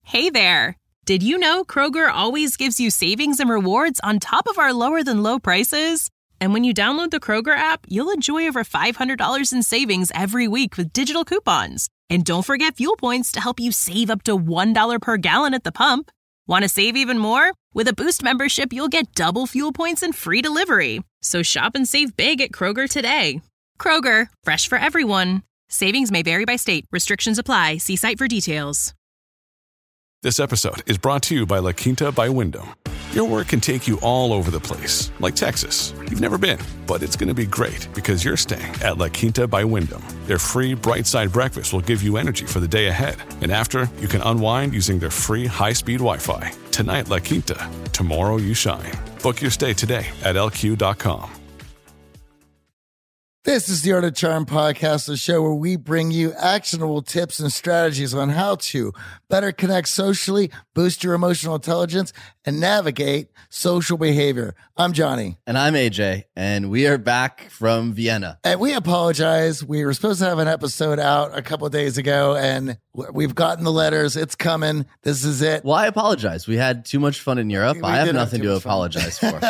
Hey there! Did you know Kroger always gives you savings and rewards on top of our lower-than-low prices? And when you download the Kroger app, you'll enjoy over $500 in savings every week with digital coupons. And don't forget fuel points to help you save up to $1 per gallon at the pump. Want to save even more? With a Boost membership, you'll get double fuel points and free delivery. So shop and save big at Kroger today. Kroger, fresh for everyone. Savings may vary by state. Restrictions apply. See site for details. This episode is brought to you by La Quinta by Wyndham. Your work can take you all over the place, like Texas. You've never been, but it's going to be great because you're staying at La Quinta by Wyndham. Their free Bright Side breakfast will give you energy for the day ahead. And after, you can unwind using their free high-speed Wi-Fi. Tonight, La Quinta. Tomorrow, you shine. Book your stay today at LQ.com. This is the Art of Charm podcast, the show where we bring you actionable tips and strategies on how to better connect socially, boost your emotional intelligence, and navigate social behavior. I'm Johnny. And I'm AJ, and we are back from Vienna. And we apologize. We were supposed to have an episode out a couple of days ago, and we've gotten the letters. It's coming. This is it. Well, I apologize. We had too much fun in Europe. I have nothing to apologize for.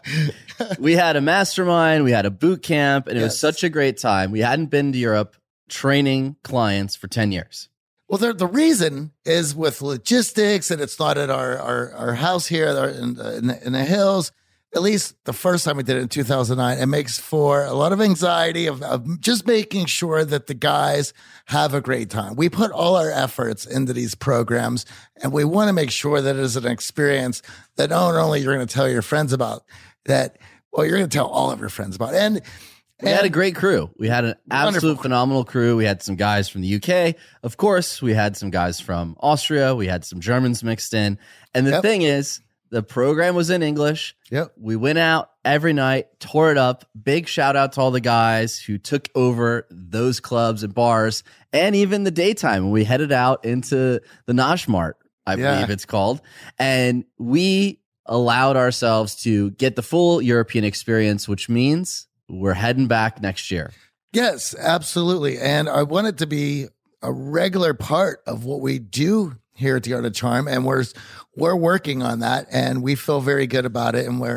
We had a mastermind. We had a boot camp, and it was such a great time. We hadn't been to Europe training clients for 10 years. Well, the reason is with logistics, and it's not at our house here in the hills. At least the first time we did it in 2009, it makes for a lot of anxiety of just making sure that the guys have a great time. We put all our efforts into these programs, and we want to make sure that it is an experience that not only you're going to tell your friends about, that, well, you're going to tell all of your friends about. And we had a great crew. We had an absolute phenomenal crew. We had some guys from the UK. Of course, we had some guys from Austria. We had some Germans mixed in. And the thing is, the program was in English. We went out every night, tore it up. Big shout out to all the guys who took over those clubs and bars, and even the daytime when we headed out into the Naschmart, I believe it's called. And we allowed ourselves to get the full European experience, which means we're heading back next year. Yes, absolutely. And I want it to be a regular part of what we do here at the Art of Charm, and we're working on that, and we feel very good about it. And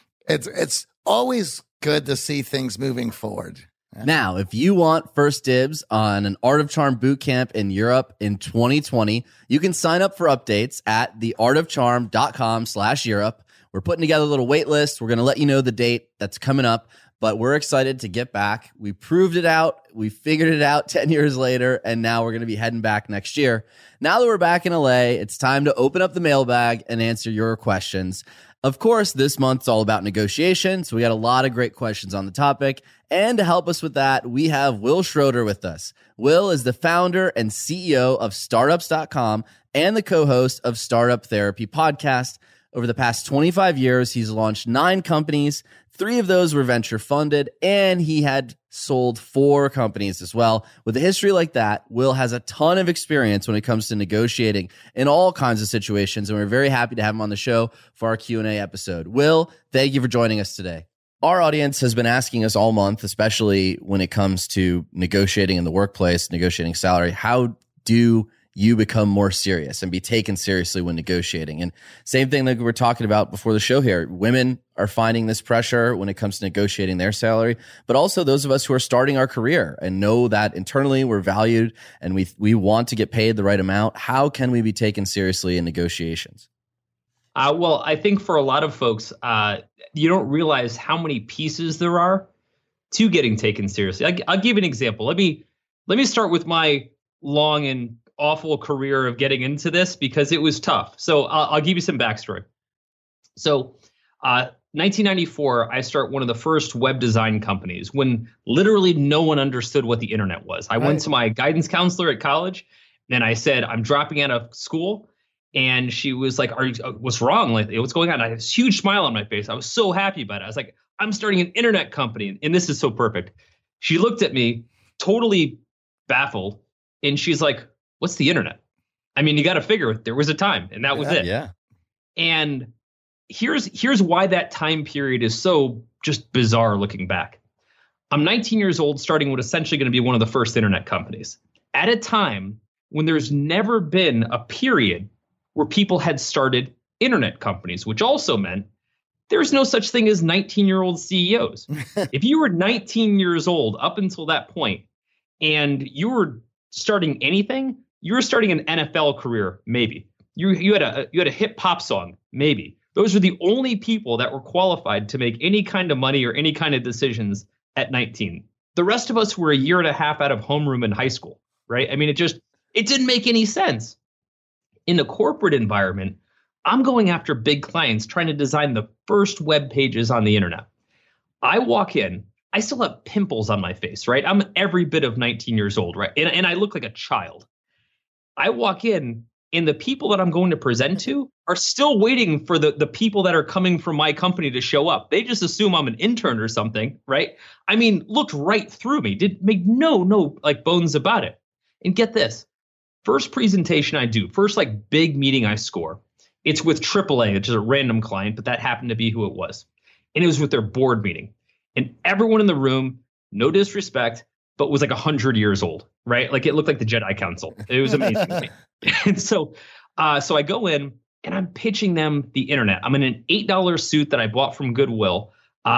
it's always good to see things moving forward. Now, if you want first dibs on an Art of Charm boot camp in Europe in 2020, you can sign up for updates at theartofcharm.com/Europe. We're putting together a little wait list. We're going to let you know the date that's coming up, but we're excited to get back. We proved it out. We figured it out 10 years later, and now we're going to be heading back next year. Now that we're back in LA, it's time to open up the mailbag and answer your questions. Of course, this month's all about negotiation, so we got a lot of great questions on the topic. And to help us with that, we have Will Schroeder with us. Will is the founder and CEO of Startups.com and the co-host of Startup Therapy Podcast. Over the past 25 years, he's launched 9 companies. 3 of those were venture funded, and he had sold 4 companies as well. With a history like that, Will has a ton of experience when it comes to negotiating in all kinds of situations, and we're very happy to have him on the show for our Q&A episode. Will, thank you for joining us today. Our audience has been asking us all month, especially when it comes to negotiating in the workplace, negotiating salary, how do you become more serious and be taken seriously when negotiating? And same thing like we were talking about before the show here. Women are finding this pressure when it comes to negotiating their salary, but also those of us who are starting our career and know that internally we're valued and we want to get paid the right amount. How can we be taken seriously in negotiations? Well, I think for a lot of folks, you don't realize how many pieces there are to getting taken seriously. I'll give you an example. Let me start with my long and awful career of getting into this because it was tough. So I'll give you some backstory. So 1994, I start one of the first web design companies when literally no one understood what the internet was. I went to my guidance counselor at college and I said, I'm dropping out of school. And she was like, what's wrong? Like, what's going on? I had this huge smile on my face. I was so happy about it. I was like, I'm starting an internet company. And this is so perfect. She looked at me totally baffled. And she's like, what's the internet? I mean, you got to figure there was a time and that was it. Yeah. And here's why that time period is so just bizarre looking back. I'm 19 years old, starting what essentially going to be one of the first internet companies at a time when there's never been a period where people had started internet companies, which also meant there's no such thing as 19-year-old CEOs. If you were 19 years old up until that point and you were starting anything, you were starting an NFL career, maybe. You had a hip hop song, maybe. Those were the only people that were qualified to make any kind of money or any kind of decisions at 19. The rest of us were a year and a half out of homeroom in high school, right? I mean, it didn't make any sense. In the corporate environment, I'm going after big clients trying to design the first web pages on the internet. I walk in, I still have pimples on my face, right? I'm every bit of 19 years old, right? And I look like a child. I walk in, and the people that I'm going to present to are still waiting for the people that are coming from my company to show up. They just assume I'm an intern or something, right? I mean, looked right through me, did make no like bones about it. And get this, first presentation I do, first like big meeting I score, it's with AAA, which is a random client, but that happened to be who it was. And it was with their board meeting. And everyone in the room, no disrespect, but was like 100 years old, right? Like it looked like the Jedi Council. It was amazing. And so I go in and I'm pitching them the internet. I'm in an $8 suit that I bought from Goodwill.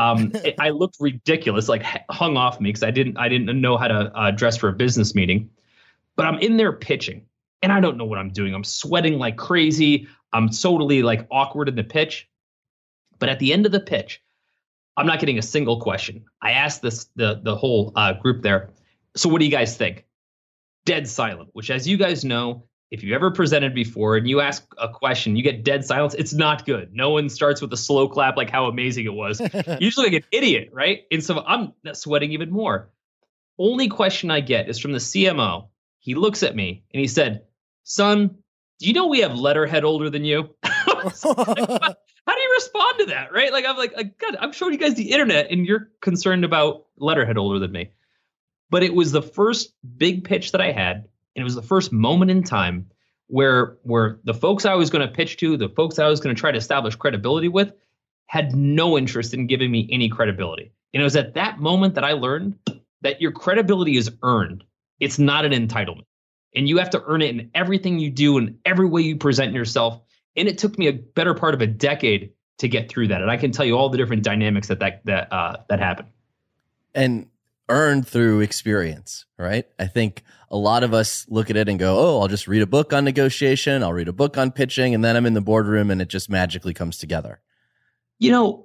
I looked ridiculous, like hung off me because I didn't know how to dress for a business meeting. But I'm in there pitching and I don't know what I'm doing. I'm sweating like crazy. I'm totally like awkward in the pitch. But at the end of the pitch, I'm not getting a single question. I asked the whole group there, so what do you guys think? Dead silent, which as you guys know, if you ever presented before and you ask a question, you get dead silence, it's not good. No one starts with a slow clap like how amazing it was. Usually like an idiot, right? And so I'm sweating even more. Only question I get is from the CMO. He looks at me and he said, "Son, do you know we have letterhead older than you?" How do you respond to that, right? Like, I'm like, God, I'm showing you guys the internet and you're concerned about letterhead older than me. But it was the first big pitch that I had. And it was the first moment in time where the folks I was going to pitch to, the folks I was going to try to establish credibility with, had no interest in giving me any credibility. And it was at that moment that I learned that your credibility is earned. It's not an entitlement. And you have to earn it in everything you do and every way you present yourself. And it took me a better part of a decade to get through that. And I can tell you all the different dynamics that happened. And earned through experience, right? I think a lot of us look at it and go, oh, I'll just read a book on negotiation. I'll read a book on pitching. And then I'm in the boardroom and it just magically comes together. You know,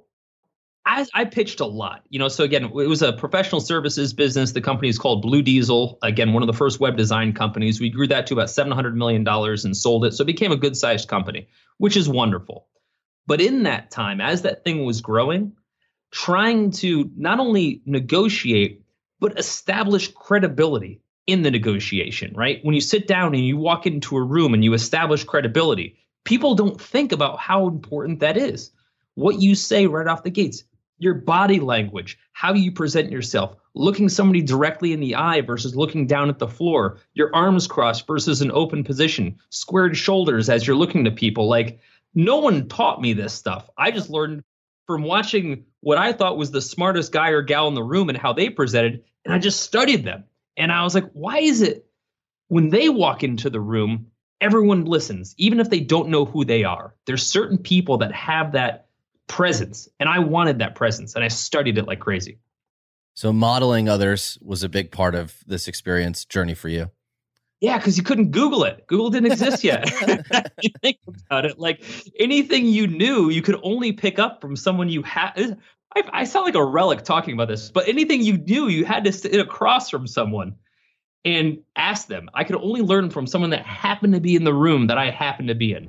I pitched a lot, so again, it was a professional services business. The company is called Blue Diesel. Again, one of the first web design companies. We grew that to about $700 million and sold it. So it became a good sized company, which is wonderful. But in that time, as that thing was growing, trying to not only negotiate, but establish credibility in the negotiation, right? When you sit down and you walk into a room and you establish credibility, people don't think about how important that is. What you say right off the gates, your body language, how you present yourself, looking somebody directly in the eye versus looking down at the floor, your arms crossed versus an open position, squared shoulders as you're looking to people. Like, no one taught me this stuff. I just learned from watching what I thought was the smartest guy or gal in the room and how they presented, and I just studied them. And I was like, why is it when they walk into the room, everyone listens, even if they don't know who they are? There's certain people that have that presence, and I wanted that presence, and I studied it like crazy. So modeling others was a big part of this experience journey for you. Yeah, because you couldn't Google it. Google didn't exist yet. You think about it, like anything you knew, you could only pick up from someone you had. I sound like a relic talking about this, but anything you knew, you had to sit across from someone and ask them. I could only learn from someone that happened to be in the room that I happened to be in.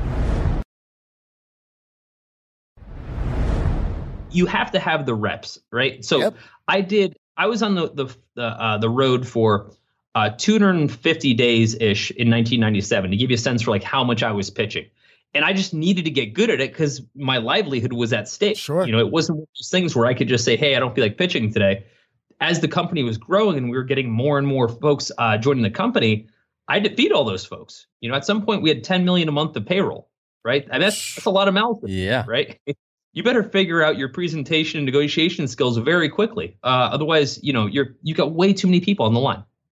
You have to have the reps, right? So yep. I was on the road for 250 days ish in 1997 to give you a sense for like how much I was pitching. And I just needed to get good at it because my livelihood was at stake. Sure. It wasn't one of those things where I could just say, hey, I don't feel like pitching today. As the company was growing and we were getting more and more folks joining the company, I had to feed all those folks. At some point we had 10 million a month of payroll, right? And that's a lot of mouths. Yeah. Right. You better figure out your presentation and negotiation skills very quickly. Otherwise, you got way too many people on the line.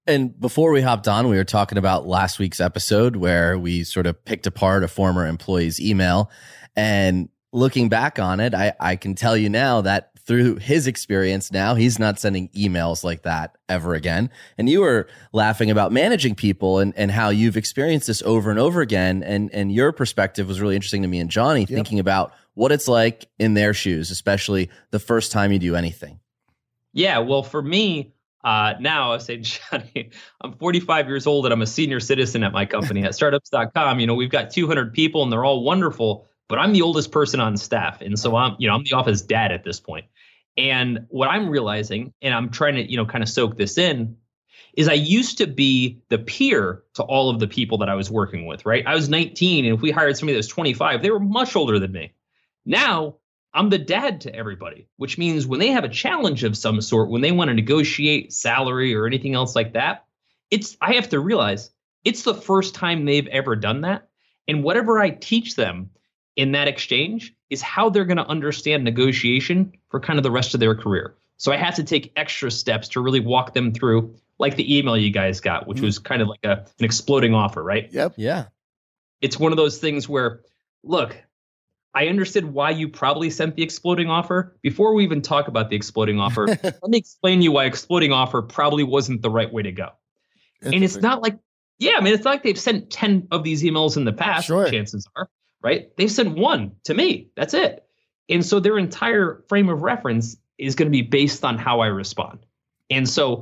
And before we hopped on, we were talking about last week's episode where we sort of picked apart a former employee's email. And looking back on it, I can tell you now that through his experience now, he's not sending emails like that ever again. And you were laughing about managing people and how you've experienced this over and over again. And your perspective was really interesting to me and Johnny, thinking about what it's like in their shoes, especially the first time you do anything. Yeah, well, for me, now I say, Johnny, I'm 45 years old and I'm a senior citizen at my company at startups.com. You know, we've got 200 people and they're all wonderful, but I'm the oldest person on staff. And so I'm the office dad at this point. And what I'm realizing, and I'm trying to, kind of soak this in, is I used to be the peer to all of the people that I was working with, right? I was 19, and if we hired somebody that was 25, they were much older than me. Now I'm the dad to everybody, which means when they have a challenge of some sort, when they want to negotiate salary or anything else like that, I have to realize it's the first time they've ever done that. And whatever I teach them in that exchange is how they're going to understand negotiation for kind of the rest of their career. So I have to take extra steps to really walk them through, like the email you guys got, which was kind of like an exploding offer, right? Yep. Yeah. It's one of those things where, look, I understood why you probably sent the exploding offer. Before we even talk about the exploding offer, let me explain to you why exploding offer probably wasn't the right way to go. And it's not like, it's not like they've sent 10 of these emails in the past, chances are, right? They've sent one to me. That's it. And so their entire frame of reference is going to be based on how I respond. And so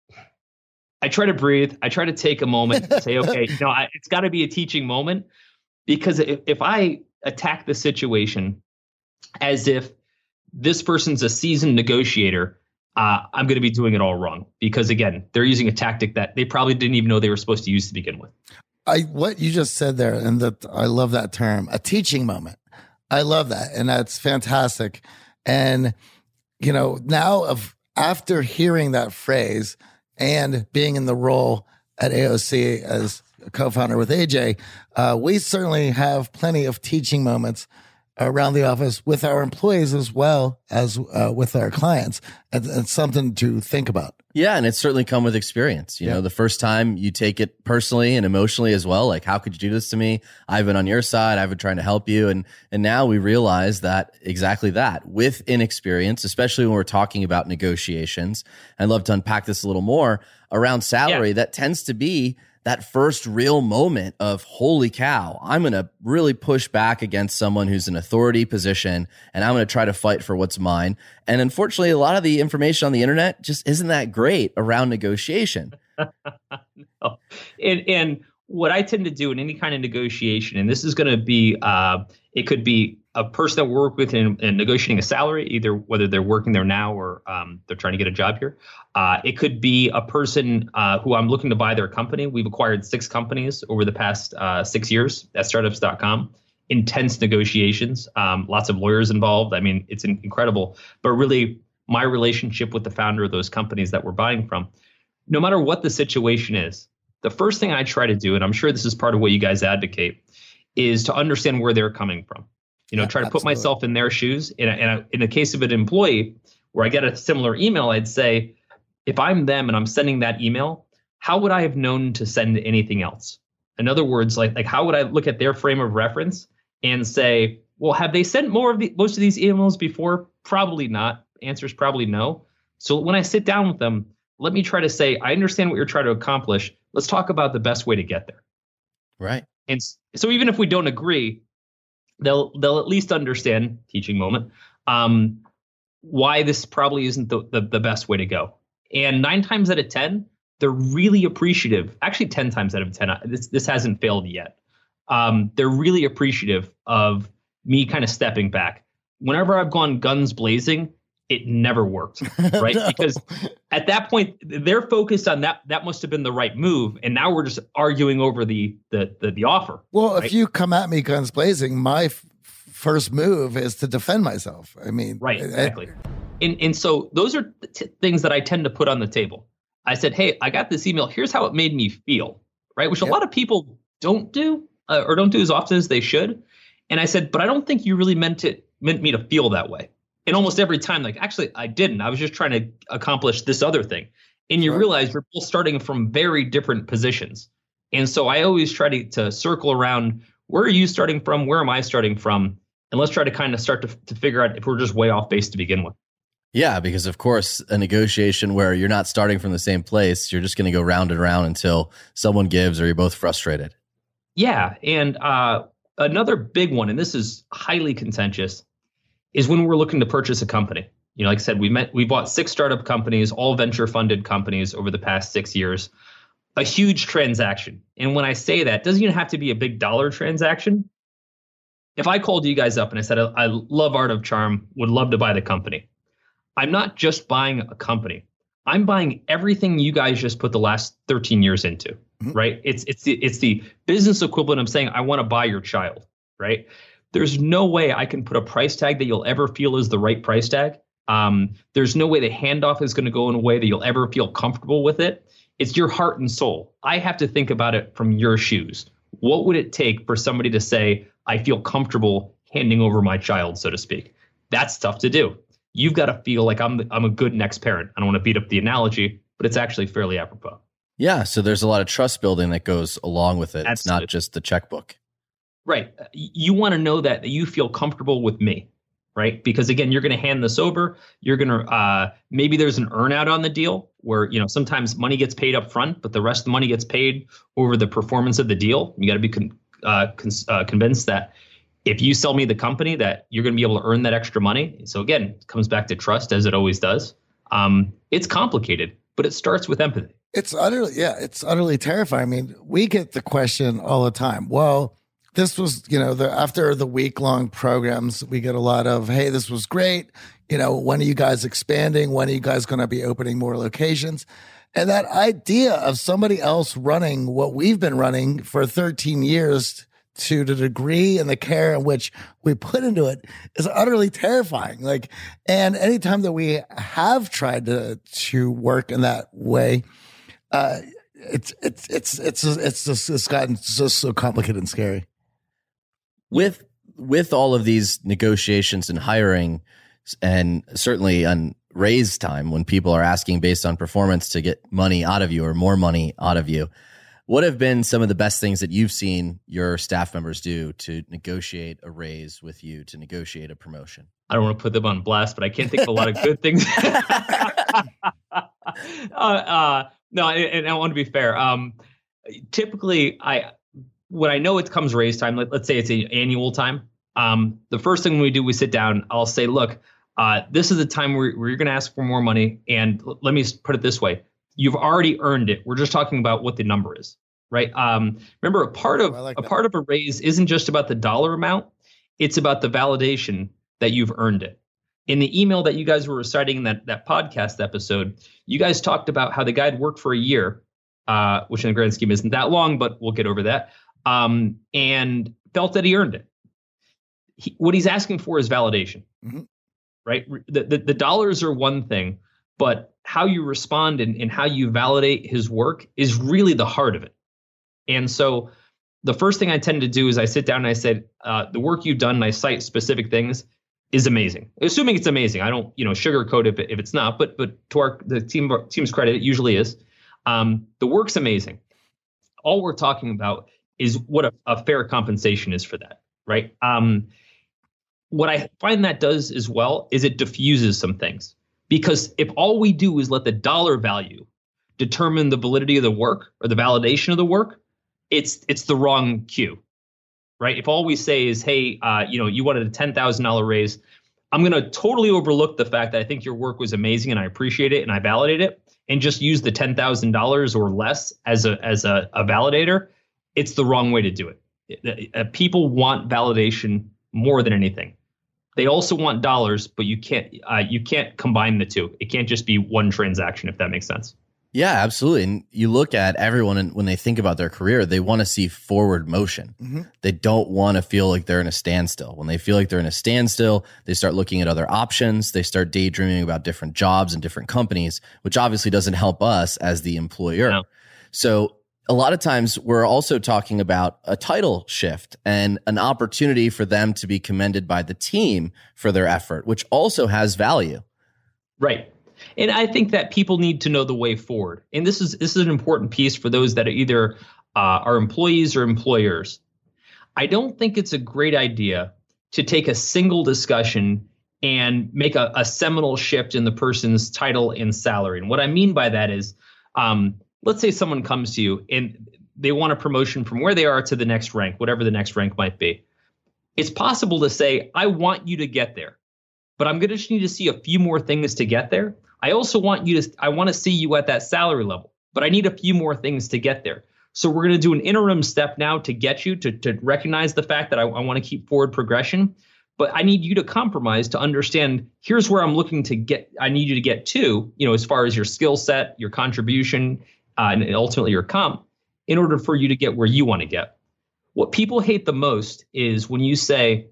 I try to breathe. I try to take a moment and say, okay, it's got to be a teaching moment, because if I attack the situation as if this person's a seasoned negotiator, I'm going to be doing it all wrong, because again, they're using a tactic that they probably didn't even know they were supposed to use to begin with. What you just said there, and that I love that term, a teaching moment. I love that. And that's fantastic. And, now after hearing that phrase and being in the role at AOC as a co-founder with AJ, we certainly have plenty of teaching moments around the office with our employees as well as with our clients. And something to think about. Yeah, and it's certainly come with experience. You know, the first time you take it personally and emotionally as well. Like, how could you do this to me? I've been on your side. I've been trying to help you. And now we realize that exactly that with inexperience, especially when we're talking about negotiations. I'd love to unpack this a little more around salary. That tends to be that first real moment of, holy cow, I'm going to really push back against someone who's in authority position, and I'm going to try to fight for what's mine. And unfortunately, a lot of the information on the internet just isn't that great around negotiation. No. And what I tend to do in any kind of negotiation, and this is going to be, it could be a person that we work with in negotiating a salary, either whether they're working there now or they're trying to get a job here. It could be a person who I'm looking to buy their company. We've acquired 6 companies over the past 6 years at startups.com. Intense negotiations, lots of lawyers involved. I mean, it's incredible. But really, my relationship with the founder of those companies that we're buying from, no matter what the situation is, the first thing I try to do, and I'm sure this is part of what you guys advocate, is to understand where they're coming from. Try to put myself in their shoes. And in the case of an employee where I get a similar email, I'd say, if I'm them and I'm sending that email, how would I have known to send anything else? In other words, like how would I look at their frame of reference and say, well, have they sent most of these emails before? Probably not. Answer is probably no. So when I sit down with them, let me try to say, I understand what you're trying to accomplish. Let's talk about the best way to get there. Right. And so even if we don't agree, they'll at least understand, teaching moment, why this probably isn't the best way to go. And 9 times out of 10, they're really appreciative. Actually, 10 times out of 10, this hasn't failed yet. They're really appreciative of me kind of stepping back. Whenever I've gone guns blazing, it never worked, right? No. Because at that point, they're focused on that. That must have been the right move, and now we're just arguing over the offer. Well, right? If you come at me guns blazing, my first move is to defend myself. I mean, right, exactly. And so those are things that I tend to put on the table. I said, hey, I got this email. Here's how it made me feel, right? Which a lot of people don't do or don't do as often as they should. And I said, but I don't think you really meant me to feel that way. And almost every time, like, actually, I didn't. I was just trying to accomplish this other thing. And you realize you're both starting from very different positions. And so I always try to circle around, where are you starting from? Where am I starting from? And let's try to kind of start to figure out if we're just way off base to begin with. Yeah, because of course, a negotiation where you're not starting from the same place, you're just going to go round and round until someone gives or you're both frustrated. Yeah. And another big one, and this is highly contentious, is when we're looking to purchase a company. You know, like I said, we bought 6 startup companies, all venture funded companies over the past 6 years, a huge transaction. And when I say that, it doesn't even have to be a big dollar transaction. If I called you guys up and I said, I love Art of Charm, would love to buy the company, I'm not just buying a company. I'm buying everything you guys just put the last 13 years into, right? It's the business equivalent of saying, I want to buy your child, right? There's no way I can put a price tag that you'll ever feel is the right price tag. There's no way the handoff is going to go in a way that you'll ever feel comfortable with it. It's your heart and soul. I have to think about it from your shoes. What would it take for somebody to say, I feel comfortable handing over my child, so to speak? That's tough to do. You've got to feel like I'm a good next parent. I don't want to beat up the analogy, but it's actually fairly apropos. Yeah, so there's a lot of trust building that goes along with it. Absolutely. It's not just the checkbook. Right. You want to know that you feel comfortable with me, right? Because again, you're going to hand this over. You're going to maybe there's an earnout on the deal where, you know, sometimes money gets paid up front, but the rest of the money gets paid over the performance of the deal. You got to be convinced that if you sell me the company, that you're going to be able to earn that extra money. So again, it comes back to trust, as it always does. It's complicated, but it starts with empathy. It's utterly terrifying. I mean, we get the question all the time. Well, this was, you know, after the week-long programs, we get a lot of, hey, this was great. You know, when are you guys expanding? When are you guys going to be opening more locations? And that idea of somebody else running what we've been running for 13 years to the degree and the care in which we put into it is utterly terrifying. Like, and anytime that we have tried to work in that way, it's gotten just so complicated and scary. With all of these negotiations and hiring, and certainly on raise time when people are asking based on performance to get money out of you or more money out of you, what have been some of the best things that you've seen your staff members do to negotiate a raise with you, to negotiate a promotion? I don't want to put them on blast, but I can't think of a lot of good things. No, and I want to be fair. Typically, when I know it comes raise time, let's say it's an annual time, the first thing we do, we sit down, I'll say, look, this is the time where you're going to ask for more money. And let me put it this way. You've already earned it. We're just talking about what the number is, right? Remember, a part of a raise isn't just about the dollar amount. It's about the validation that you've earned it. In the email that you guys were reciting in that podcast episode, you guys talked about how the guy had worked for a year, which in the grand scheme isn't that long, but we'll get over that, and felt that he earned it. What he's asking for is validation, right? The dollars are one thing, but how you respond and how you validate his work is really the heart of it. And so the first thing I tend to do is I sit down and I said, the work you've done, and I cite specific things, is amazing. Assuming it's amazing. I don't, sugarcoat it if it's not, but to the team's credit, it usually is. The work's amazing. All we're talking about is what a fair compensation is for that, right? What I find that does as well is it diffuses some things. Because if all we do is let the dollar value determine the validity of the work or the validation of the work, it's the wrong cue, right? If all we say is, hey, you wanted a $10,000 raise, I'm going to totally overlook the fact that I think your work was amazing and I appreciate it and I validate it, and just use the $10,000 or less as a validator. It's the wrong way to do it. People want validation more than anything. They also want dollars, but you can't combine the two. It can't just be one transaction, if that makes sense. Yeah, absolutely. And you look at everyone, and when they think about their career, they want to see forward motion. They don't want to feel like they're in a standstill. When they feel like they're in a standstill, they start looking at other options. They start daydreaming about different jobs and different companies, which obviously doesn't help us as the employer. No. So a lot of times we're also talking about a title shift and an opportunity for them to be commended by the team for their effort, which also has value. Right. And I think that people need to know the way forward. And this is an important piece for those that are either are employees or employers. I don't think it's a great idea to take a single discussion and make a seminal shift in the person's title and salary. And what I mean by that is, let's say someone comes to you and they want a promotion from where they are to the next rank, whatever the next rank might be. It's possible to say, I want you to get there, but I'm going to just need to see a few more things to get there. I also want to see you at that salary level, but I need a few more things to get there. So we're going to do an interim step now to get you to recognize the fact that I want to keep forward progression, but I need you to compromise to understand, here's where I'm looking to get, I need you to get to, as far as your skill set, your contribution, and ultimately your comp, in order for you to get where you want to get. What people hate the most is when you say,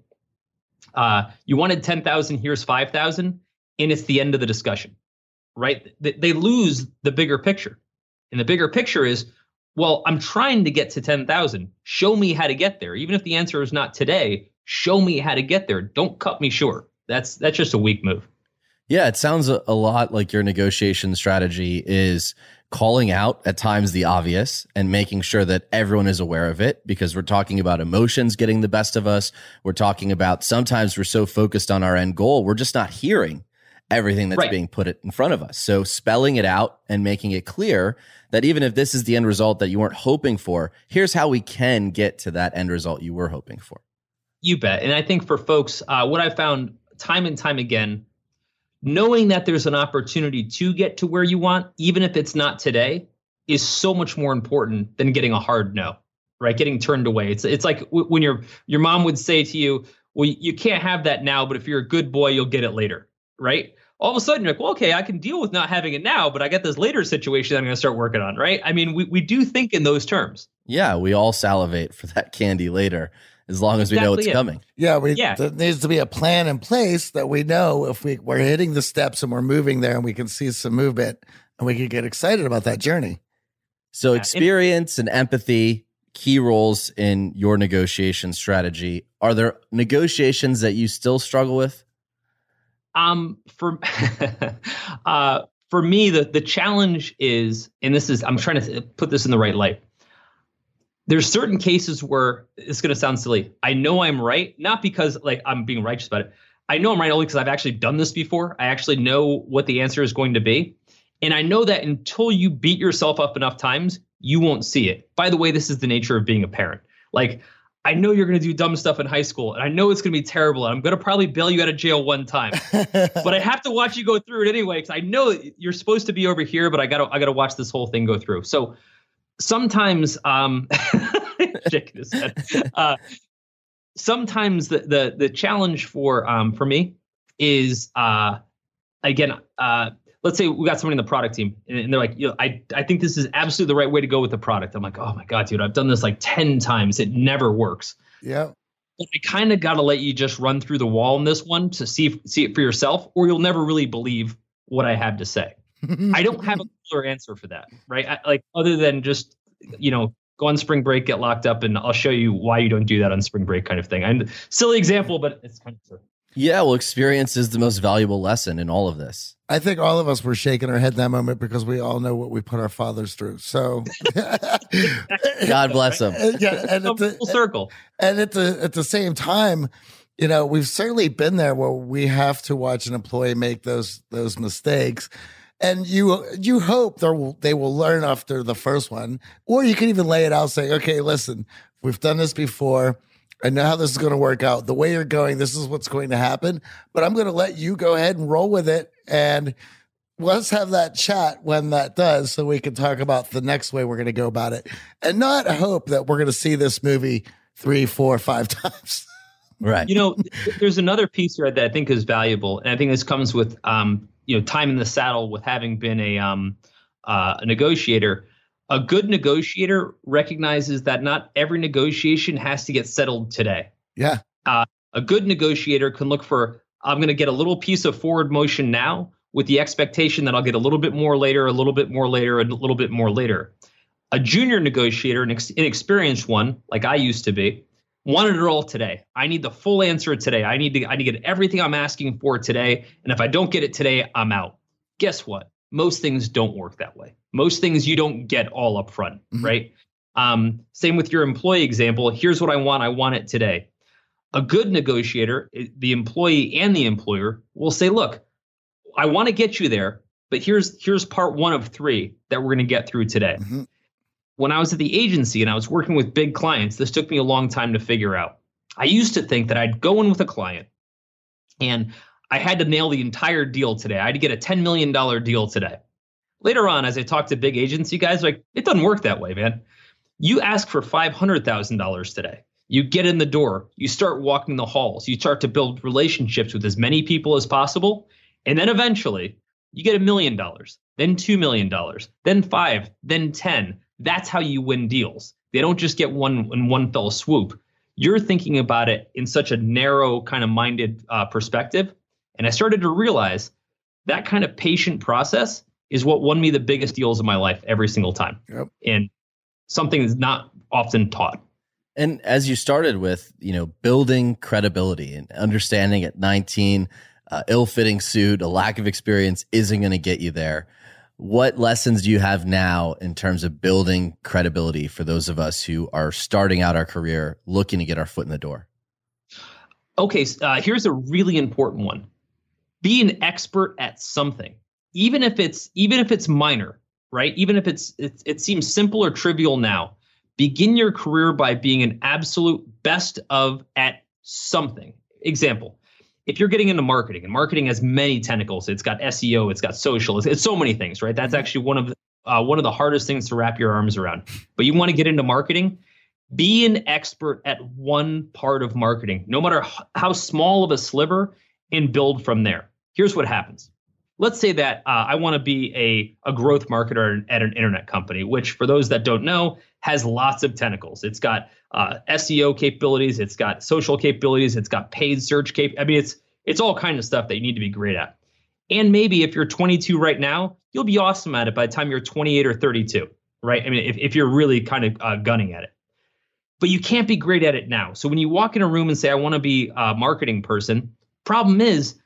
you wanted 10,000, here's 5,000, and it's the end of the discussion, right? They lose the bigger picture. And the bigger picture is, well, I'm trying to get to 10,000. Show me how to get there. Even if the answer is not today, show me how to get there. Don't cut me short. That's just a weak move. Yeah, it sounds a lot like your negotiation strategy is calling out at times the obvious and making sure that everyone is aware of it, because we're talking about emotions getting the best of us. We're talking about sometimes we're so focused on our end goal, we're just not hearing everything that's being put in front of us. So spelling it out and making it clear that even if this is the end result that you weren't hoping for, here's how we can get to that end result you were hoping for. You bet. And I think for folks, what I found time and time again, knowing that there's an opportunity to get to where you want, even if it's not today, is so much more important than getting a hard no, right? Getting turned away. It's like when your mom would say to you, well, you can't have that now, but if you're a good boy, you'll get it later, right? All of a sudden you're like, well, okay, I can deal with not having it now, but I got this later situation that I'm going to start working on, right? I mean, we do think in those terms. Yeah, we all salivate for that candy later, as long as we know it's coming. Yeah, there needs to be a plan in place that we know if we're hitting the steps and we're moving there and we can see some movement and we can get excited about that journey. So experience and empathy, key roles in your negotiation strategy. Are there negotiations that you still struggle with? For me, the challenge is, and I'm trying to put this in the right light. There's certain cases where it's going to sound silly. I know I'm right, not because like I'm being righteous about it. I know I'm right only because I've actually done this before. I actually know what the answer is going to be. And I know that until you beat yourself up enough times, you won't see it. By the way, this is the nature of being a parent. Like, I know you're going to do dumb stuff in high school, and I know it's going to be terrible, and I'm going to probably bail you out of jail one time. But I have to watch you go through it anyway, because I know you're supposed to be over here, but I got to watch this whole thing go through. So sometimes, shaking his head. Sometimes the challenge for me is let's say we got somebody in the product team and they're like, I think this is absolutely the right way to go with the product. I'm like, oh my God, dude, I've done this like 10 times. It never works. Yeah. But I kind of got to let you just run through the wall in this one to see it for yourself, or you'll never really believe what I have to say. I don't have a clear answer for that, right? Other than just, go on spring break, get locked up, and I'll show you why you don't do that on spring break kind of thing. And silly example, but it's kind of true. Yeah, well, experience is the most valuable lesson in all of this. I think all of us were shaking our head in that moment because we all know what we put our fathers through. So God bless them. Yeah, and full circle. And at the same time, we've certainly been there where we have to watch an employee make those mistakes. And you hope they will learn after the first one, or you can even lay it out saying, okay, listen, we've done this before. I know how this is going to work out. The way you're going, this is what's going to happen, but I'm going to let you go ahead and roll with it. And let's have that chat when that does, so we can talk about the next way we're going to go about it, and not hope that we're going to see this movie 3, 4, 5 times. Right. There's another piece here that I think is valuable. And I think this comes with, time in the saddle with having been a negotiator. A good negotiator recognizes that not every negotiation has to get settled today. Yeah. A good negotiator can look for, I'm going to get a little piece of forward motion now with the expectation that I'll get a little bit more later, a little bit more later, a little bit more later. A junior negotiator, an inexperienced one, like I used to be, wanted it all today. I need the full answer today. I need to get everything I'm asking for today. And if I don't get it today, I'm out. Guess what? Most things don't work that way. Most things you don't get all up front, right? Same with your employee example. Here's what I want. I want it today. A good negotiator, the employee and the employer, will say, look, I want to get you there, but here's part 1 of 3 that we're going to get through today. When I was at the agency and I was working with big clients, this took me a long time to figure out. I used to think that I'd go in with a client and I had to nail the entire deal today. I had to get a $10 million deal today. Later on, as I talked to big agency guys, like, it doesn't work that way, man. You ask for $500,000 today. You get in the door. You start walking the halls. You start to build relationships with as many people as possible. And then eventually, you get $1 million, then $2 million, then 5, then 10. That's how you win deals. They don't just get one in one fell swoop. You're thinking about it in such a narrow kind of minded perspective. And I started to realize that kind of patient process is what won me the biggest deals of my life every single time. Yep. And something that's not often taught. And as you started with, building credibility and understanding at 19, ill-fitting suit, a lack of experience isn't going to get you there. What lessons do you have now in terms of building credibility for those of us who are starting out our career, looking to get our foot in the door? Okay, here's a really important one. Be an expert at something, even if it's minor, right? Even if it seems simple or trivial now. Begin your career by being an absolute best of at something. Example, if you're getting into marketing, and marketing has many tentacles, it's got SEO, it's got social, it's so many things, right? That's actually one of the hardest things to wrap your arms around. But you want to get into marketing, be an expert at one part of marketing, no matter how small of a sliver, and build from there. Here's what happens. Let's say that I want to be a growth marketer at an internet company, which for those that don't know, has lots of tentacles. It's got SEO capabilities. It's got social capabilities. It's got paid search it's all kinds of stuff that you need to be great at. And maybe if you're 22 right now, you'll be awesome at it by the time you're 28 or 32, right? I mean, if you're really kind of gunning at it. But you can't be great at it now. So when you walk in a room and say, I want to be a marketing person, problem is,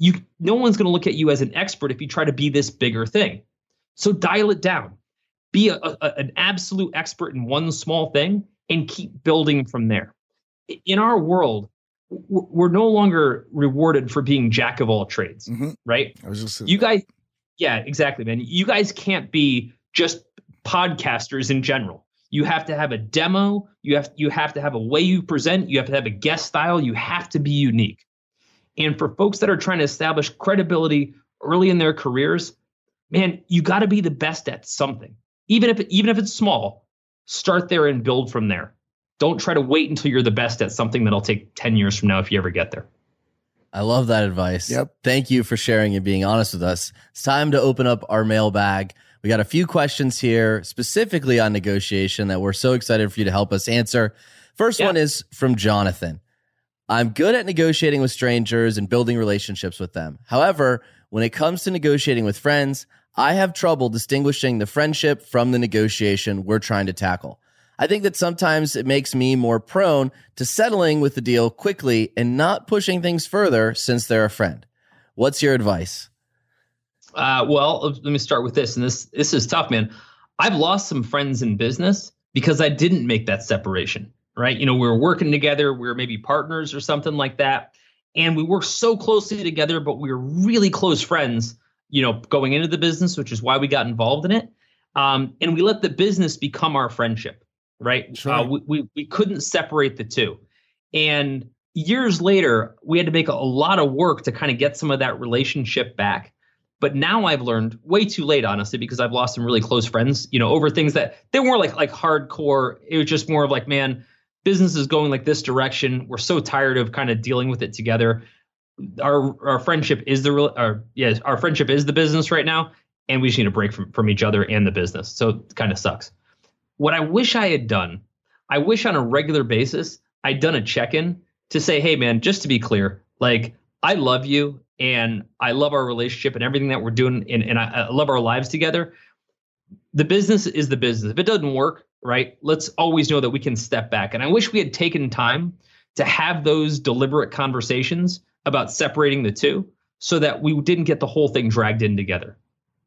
no one's going to look at you as an expert if you try to be this bigger thing. So dial it down. Be an absolute expert in one small thing and keep building from there. In our world, we're no longer rewarded for being jack of all trades, right? You guys, yeah, exactly, man. You guys can't be just podcasters in general. You have to have a demo. You have to have a way you present. You have to have a guest style. You have to be unique. And for folks that are trying to establish credibility early in their careers, man, you got to be the best at something. Even if it's small, start there and build from there. Don't try to wait until you're the best at something that'll take 10 years from now if you ever get there. I love that advice. Yep. Thank you for sharing and being honest with us. It's time to open up our mailbag. We got a few questions here specifically on negotiation that we're so excited for you to help us answer. First one is from Jonathan. I'm good at negotiating with strangers and building relationships with them. However, when it comes to negotiating with friends, I have trouble distinguishing the friendship from the negotiation we're trying to tackle. I think that sometimes it makes me more prone to settling with the deal quickly and not pushing things further since they're a friend. What's your advice? Well, let me start with this. And this is tough, man. I've lost some friends in business because I didn't make that separation. Right? We were working together. We were maybe partners or something like that. And we worked so closely together, but we were really close friends, going into the business, which is why we got involved in it. And we let the business become our friendship, right? Sure. We couldn't separate the two. And years later, we had to make a lot of work to kind of get some of that relationship back. But now I've learned way too late, honestly, because I've lost some really close friends, over things that they weren't like hardcore. It was just more of like, man, business is going like this direction. We're so tired of kind of dealing with it together. Our friendship is our friendship is the business right now, and we just need a break from each other and the business. So it kind of sucks. What I wish I had done, I wish on a regular basis I'd done a check-in to say, hey man, just to be clear, like I love you and I love our relationship and everything that we're doing, and I love our lives together. The business is the business. If it doesn't work, right, let's always know that we can step back. And I wish we had taken time to have those deliberate conversations about separating the two so that we didn't get the whole thing dragged in together.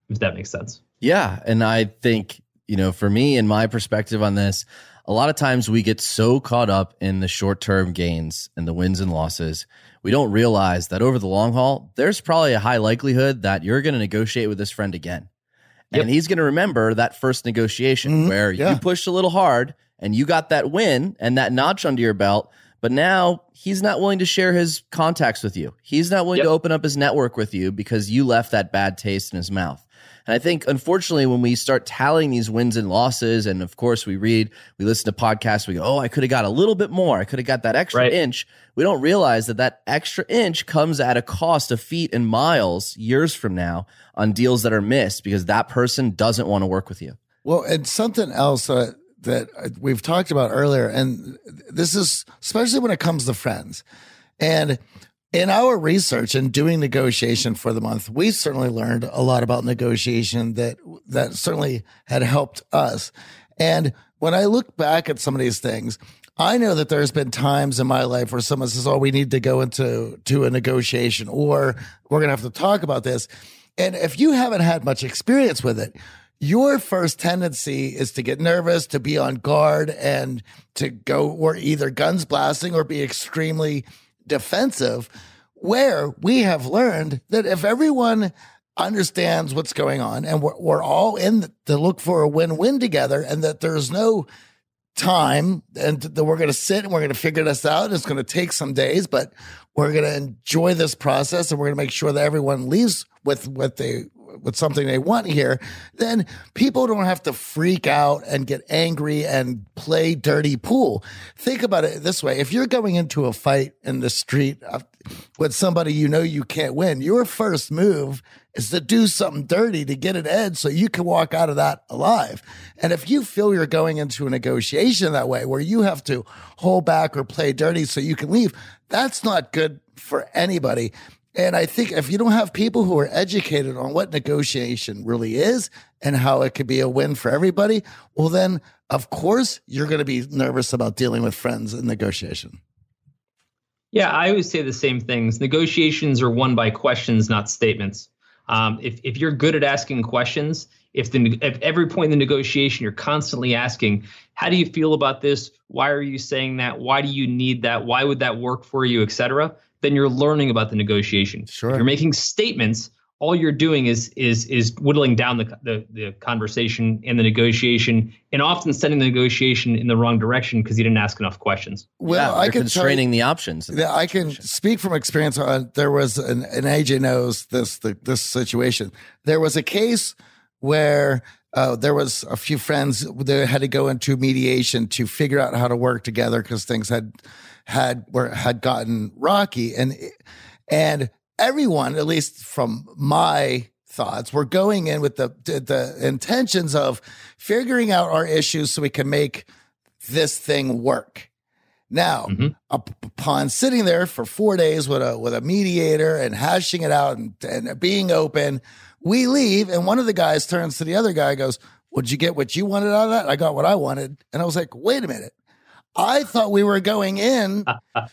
if that makes sense. Yeah. And I think, for me and my perspective on this, a lot of times we get so caught up in the short-term gains and the wins and losses, we don't realize that over the long haul, there's probably a high likelihood that you're going to negotiate with this friend again. Yep. And he's going to remember that first negotiation where you pushed a little hard and you got that win and that notch under your belt. But now he's not willing to share his contacts with you. He's not willing to open up his network with you because you left that bad taste in his mouth. And I think, unfortunately, when we start tallying these wins and losses, and of course we listen to podcasts, we go, oh, I could have got a little bit more. I could have got that extra inch. We don't realize that extra inch comes at a cost of feet and miles years from now on deals that are missed because that person doesn't want to work with you. Well, and something else that we've talked about earlier, and this is especially when it comes to friends. And in our research and doing negotiation for the month, we certainly learned a lot about negotiation that certainly had helped us. And when I look back at some of these things, I know that there's been times in my life where someone says, oh, we need to go into a negotiation, or we're going to have to talk about this. And if you haven't had much experience with it, your first tendency is to get nervous, to be on guard, and to go or either guns blasting or be extremely defensive, where we have learned that if everyone understands what's going on and we're all in to look for a win-win together, and that there's no time and that we're going to sit and we're going to figure this out. It's going to take some days, but we're going to enjoy this process, and we're going to make sure that everyone leaves with something they want here, then people don't have to freak out and get angry and play dirty pool. Think about it this way. If you're going into a fight in the street with somebody you can't win, your first move is to do something dirty to get an edge so you can walk out of that alive. And if you feel you're going into a negotiation that way, where you have to hold back or play dirty so you can leave, that's not good for anybody. And I think if you don't have people who are educated on what negotiation really is and how it could be a win for everybody, well, then, of course, you're going to be nervous about dealing with friends in negotiation. Yeah, I always say the same things. Negotiations are won by questions, not statements. If you're good at asking questions, if every point in the negotiation you're constantly asking, how do you feel about this? Why are you saying that? Why do you need that? Why would that work for you, et cetera? Then you're learning about the negotiation. Sure. If you're making statements, all you're doing is whittling down the conversation and the negotiation, and often sending the negotiation in the wrong direction because you didn't ask enough questions. Well, I can constraining the options. I can speak from experience. There was an AJ knows this situation. There was a case where there was a few friends that had to go into mediation to figure out how to work together because things had gotten rocky, and everyone, at least from my thoughts, were going in with the intentions of figuring out our issues so we can make this thing work. Now, upon sitting there for 4 days with a mediator and hashing it out and being open, we leave, and one of the guys turns to the other guy and goes, "Would you get what you wanted out of that?" I got what I wanted. And I was like, wait a minute. I thought we were going in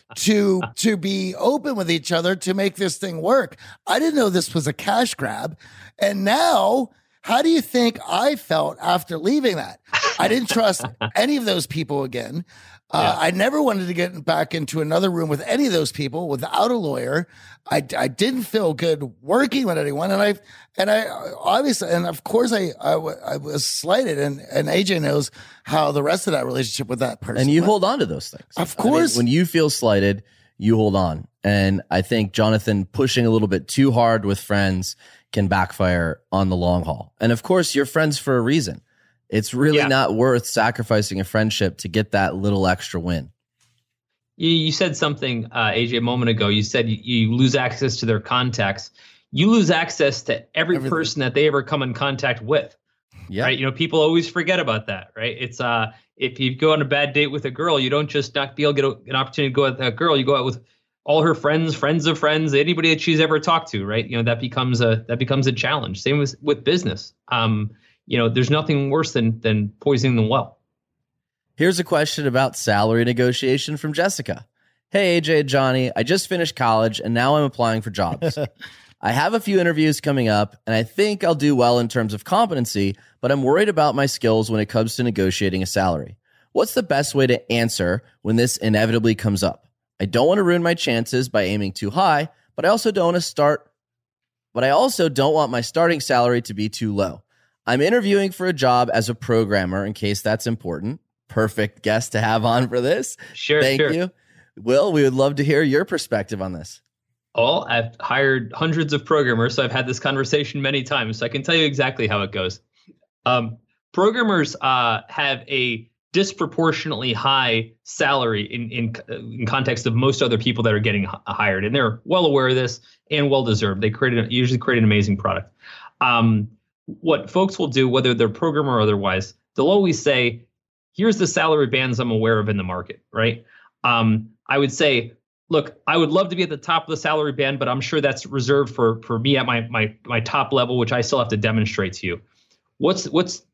to be open with each other to make this thing work. I didn't know this was a cash grab. And now, how do you think I felt after leaving that? I didn't trust any of those people again. I never wanted to get back into another room with any of those people without a lawyer. I didn't feel good working with anyone. And I obviously, and of course I was slighted, and AJ knows how the rest of that relationship with that person. And you hold on to those things. Of course. When you feel slighted, you hold on. And I think Jonathan pushing a little bit too hard with friends can backfire on the long haul. And of course, you're friends for a reason. It's really not worth sacrificing a friendship to get that little extra win. You said something, AJ, a moment ago. You said you lose access to their contacts. You lose access to everything. Person that they ever come in contact with. Yeah. Right. People always forget about that. Right. It's if you go on a bad date with a girl, you don't just not be able to get an opportunity to go out with that girl. You go out with all her friends, friends of friends, anybody that she's ever talked to. Right. That becomes a challenge. Same with business. There's nothing worse than poisoning the well. Here's a question about salary negotiation from Jessica. Hey, AJ and Johnny, I just finished college and now I'm applying for jobs. I have a few interviews coming up, and I think I'll do well in terms of competency, but I'm worried about my skills when it comes to negotiating a salary. What's the best way to answer when this inevitably comes up? I don't want to ruin my chances by aiming too high, but I also don't want my starting salary to be too low. I'm interviewing for a job as a programmer in case that's important. Perfect guest to have on for this. Thank you. Will, we would love to hear your perspective on this. Well, I've hired hundreds of programmers, so I've had this conversation many times, so I can tell you exactly how it goes. Programmers have a disproportionately high salary in context of most other people that are getting hired, and they're well aware of this and well deserved. They usually create an amazing product. What folks will do, whether they're programmer or otherwise, they'll always say, "Here's the salary bands I'm aware of in the market." Right? I would say, look, I would love to be at the top of the salary band, but I'm sure that's reserved for me at my top level, which I still have to demonstrate to you. What's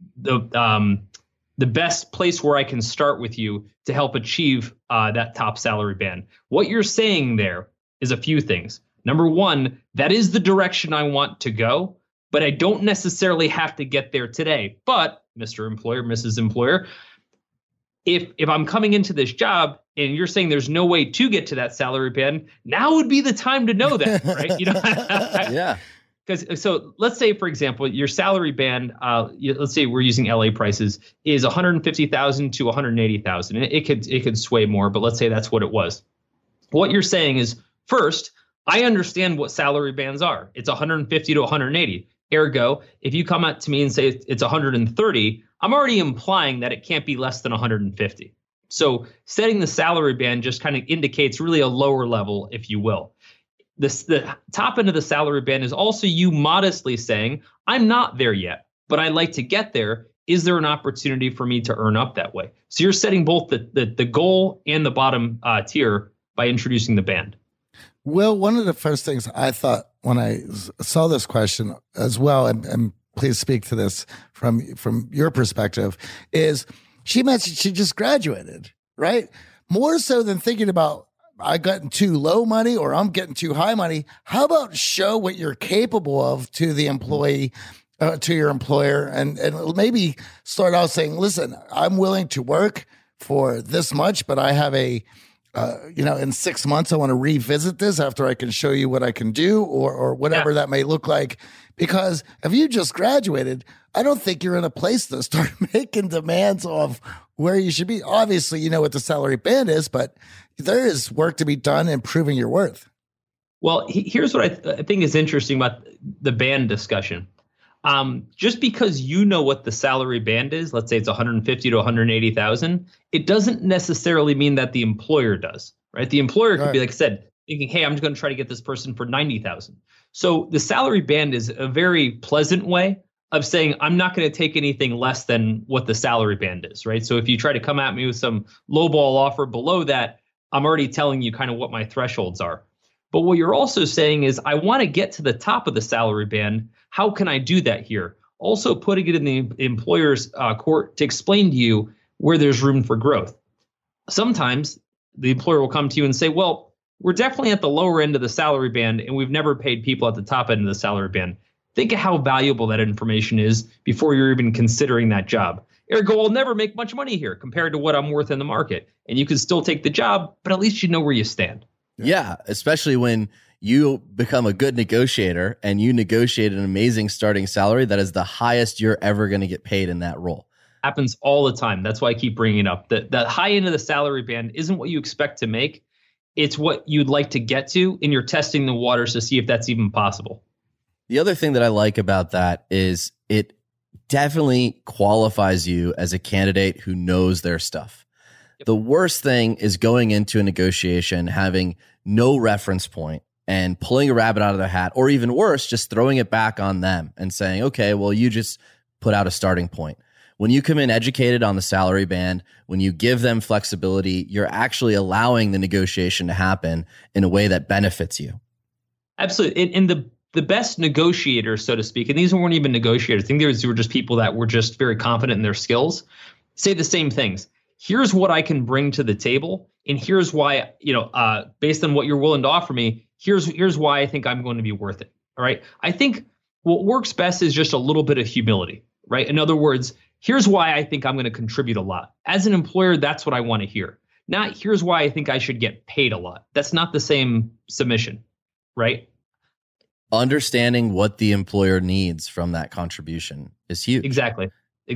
the best place where I can start with you to help achieve that top salary band? What you're saying there is a few things. Number one, that is the direction I want to go, but I don't necessarily have to get there today. But Mr. Employer, Mrs. Employer, if I'm coming into this job and you're saying there's no way to get to that salary band, now would be the time to know that, right? Yeah. Because so let's say, for example, your salary band, let's say we're using LA prices, is 150,000 to 180,000. It could sway more, but let's say that's what it was. What you're saying is, first, I understand what salary bands are. It's 150 to 180. Ergo, if you come out to me and say it's 130, I'm already implying that it can't be less than 150. So setting the salary band just kind of indicates really a lower level, if you will. The top end of the salary band is also you modestly saying, I'm not there yet, but I'd like to get there. Is there an opportunity for me to earn up that way? So you're setting both the goal and the bottom tier by introducing the band. Well, one of the first things I thought when I saw this question as well, and please speak to this from your perspective, is she mentioned she just graduated, right? More so than thinking about I got too low money or I'm getting too high money. How about show what you're capable of to the employee, to your employer, and maybe start out saying, listen, I'm willing to work for this much, but I have in 6 months, I want to revisit this after I can show you what I can do or whatever that may look like. Because if you just graduated, I don't think you're in a place to start making demands of where you should be. Obviously, you know what the salary band is, but there is work to be done in proving your worth. Well, here's what I think is interesting about the band discussion. Just because you know what the salary band is, let's say it's 150 to 180,000, it doesn't necessarily mean that the employer does, right? The employer could be, like I said, thinking, hey, I'm just going to try to get this person for 90,000. So the salary band is a very pleasant way of saying, I'm not going to take anything less than what the salary band is, right? So if you try to come at me with some lowball offer below that, I'm already telling you kind of what my thresholds are. But what you're also saying is, I want to get to the top of the salary band. How can I do that here? Also putting it in the employer's court to explain to you where there's room for growth. Sometimes the employer will come to you and say, well, we're definitely at the lower end of the salary band and we've never paid people at the top end of the salary band. Think of how valuable that information is before you're even considering that job. Ergo, I'll never make much money here compared to what I'm worth in the market. And you can still take the job, but at least you know where you stand. Yeah, especially when you become a good negotiator and you negotiate an amazing starting salary that is the highest you're ever going to get paid in that role. Happens all the time. That's why I keep bringing it up. The high end of the salary band isn't what you expect to make. It's what you'd like to get to, and you're testing the waters to see if that's even possible. The other thing that I like about that is it definitely qualifies you as a candidate who knows their stuff. Yep. The worst thing is going into a negotiation, having no reference point and pulling a rabbit out of their hat, or even worse, just throwing it back on them and saying, okay, well, you just put out a starting point. When you come in educated on the salary band, when you give them flexibility, you're actually allowing the negotiation to happen in a way that benefits you. Absolutely. And the best negotiators, so to speak, and these weren't even negotiators, I think these were just people that were just very confident in their skills, say the same things. Here's what I can bring to the table, and here's why, based on what you're willing to offer me, here's why I think I'm going to be worth it, All right. I think what works best is just a little bit of humility, right? In other words, here's why I think I'm going to contribute a lot. As an employer, that's what I want to hear. Not here's why I think I should get paid a lot. That's not the same submission, right? Understanding what the employer needs from that contribution is huge. Exactly.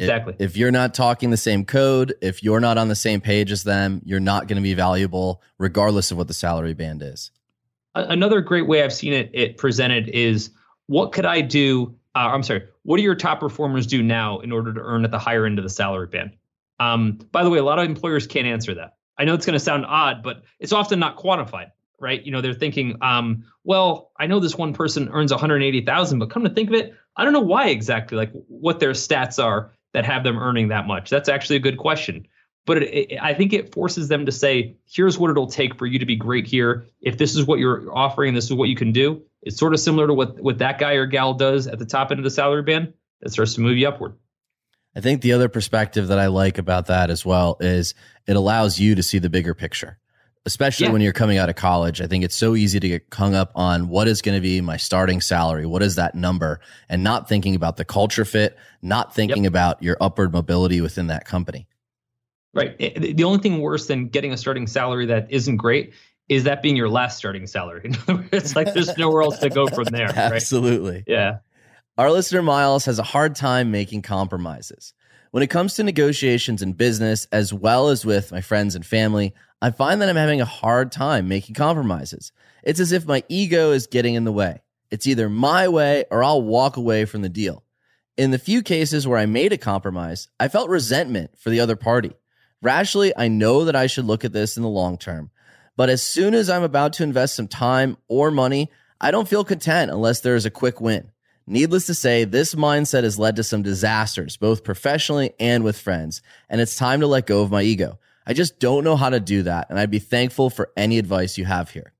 If you're not talking the same code, if you're not on the same page as them, you're not going to be valuable regardless of what the salary band is. Another great way I've seen it presented is, what could I do? What do your top performers do now in order to earn at the higher end of the salary band? By the way, a lot of employers can't answer that. I know it's going to sound odd, but it's often not quantified, right? They're thinking, well, I know this one person earns $180,000, but come to think of it, I don't know why exactly, like what their stats are that have them earning that much. That's actually a good question. But I think it forces them to say, here's what it'll take for you to be great here. If this is what you're offering, this is what you can do. It's sort of similar to what that guy or gal does at the top end of the salary band. That starts to move you upward. I think the other perspective that I like about that as well is it allows you to see the bigger picture, especially when you're coming out of college. I think it's so easy to get hung up on what is going to be my starting salary, what is that number, and not thinking about the culture fit, not thinking about your upward mobility within that company. Right. The only thing worse than getting a starting salary that isn't great is that being your last starting salary. In other words, it's like there's nowhere else to go from there. Right? Absolutely. Yeah. Our listener, Miles, has a hard time making compromises. When it comes to negotiations in business, as well as with my friends and family, I find that I'm having a hard time making compromises. It's as if my ego is getting in the way. It's either my way or I'll walk away from the deal. In the few cases where I made a compromise, I felt resentment for the other party. Rationally, I know that I should look at this in the long term. But as soon as I'm about to invest some time or money, I don't feel content unless there is a quick win. Needless to say, this mindset has led to some disasters, both professionally and with friends, and it's time to let go of my ego. I just don't know how to do that, and I'd be thankful for any advice you have here.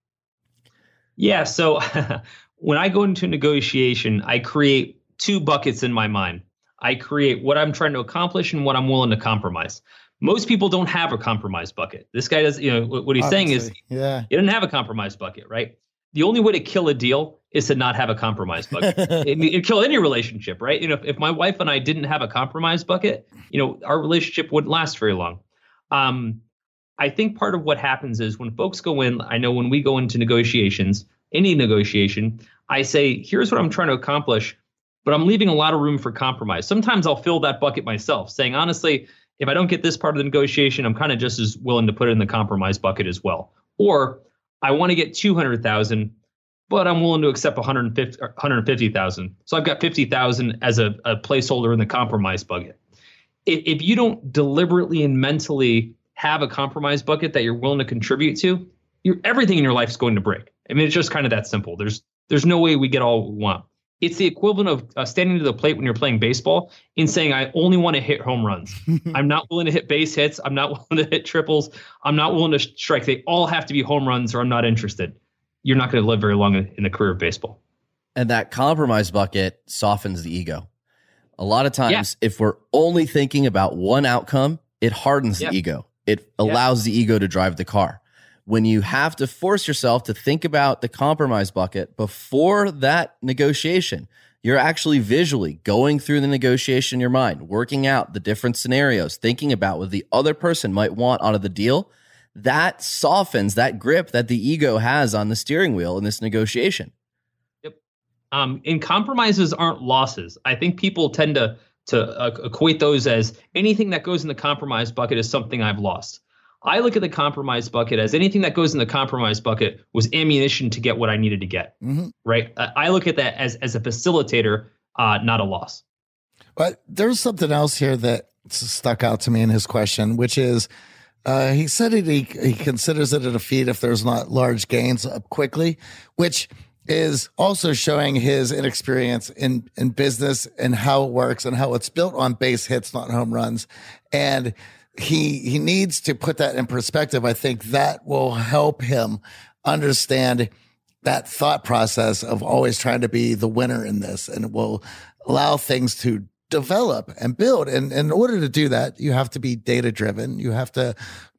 Yeah, so when I go into a negotiation, I create two buckets in my mind. I create what I'm trying to accomplish and what I'm willing to compromise. Most people don't have a compromise bucket. This guy does, what he's saying is, he doesn't have a compromise bucket, right? The only way to kill a deal is to not have a compromise bucket. It'd kill any relationship, right? If my wife and I didn't have a compromise bucket, our relationship wouldn't last very long. I think part of what happens is when folks go in, I know when we go into negotiations, any negotiation, I say, here's what I'm trying to accomplish, but I'm leaving a lot of room for compromise. Sometimes I'll fill that bucket myself, saying, honestly, if I don't get this part of the negotiation, I'm kind of just as willing to put it in the compromise bucket as well. Or I want to get 200,000, but I'm willing to accept 150,000. So I've got 50,000 as a placeholder in the compromise bucket. If you don't deliberately and mentally have a compromise bucket that you're willing to contribute to, everything in your life is going to break. I mean, it's just kind of that simple. There's no way we get all we want. It's the equivalent of standing to the plate when you're playing baseball and saying, I only want to hit home runs. I'm not willing to hit base hits. I'm not willing to hit triples. I'm not willing to strike. They all have to be home runs or I'm not interested. You're not going to live very long in the career of baseball. And that compromise bucket softens the ego. A lot of times, if we're only thinking about one outcome, it hardens the ego. It allows the ego to drive the car. When you have to force yourself to think about the compromise bucket before that negotiation, you're actually visually going through the negotiation in your mind, working out the different scenarios, thinking about what the other person might want out of the deal. That softens that grip that the ego has on the steering wheel in this negotiation. Yep. And compromises aren't losses. I think people tend to equate those as anything that goes in the compromise bucket is something I've lost. I look at the compromise bucket as anything that goes in the compromise bucket was ammunition to get what I needed to get, right? I look at that as a facilitator, not a loss. But there's something else here that stuck out to me in his question, which is he said he considers it a defeat if there's not large gains up quickly, which is also showing his inexperience in business and how it works and how it's built on base hits, not home runs. And he needs to put that in perspective. I think that will help him understand that thought process of always trying to be the winner in this, and it will allow things to develop and build. And in order to do that, you have to be data driven. You have to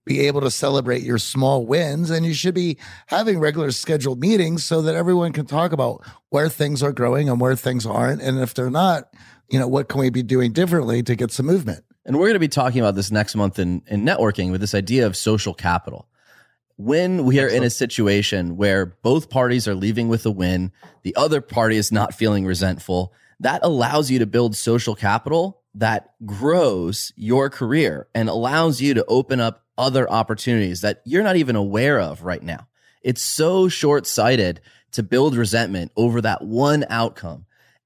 be able to celebrate your small wins, and you should be having regular scheduled meetings so that everyone can talk about where things are growing and where things aren't. And if they're not, what can we be doing differently to get some movement? And we're going to be talking about this next month in networking with this idea of social capital. When we are in a situation where both parties are leaving with a win, the other party is not feeling resentful, that allows you to build social capital that grows your career and allows you to open up other opportunities that you're not even aware of right now. It's so short-sighted to build resentment over that one outcome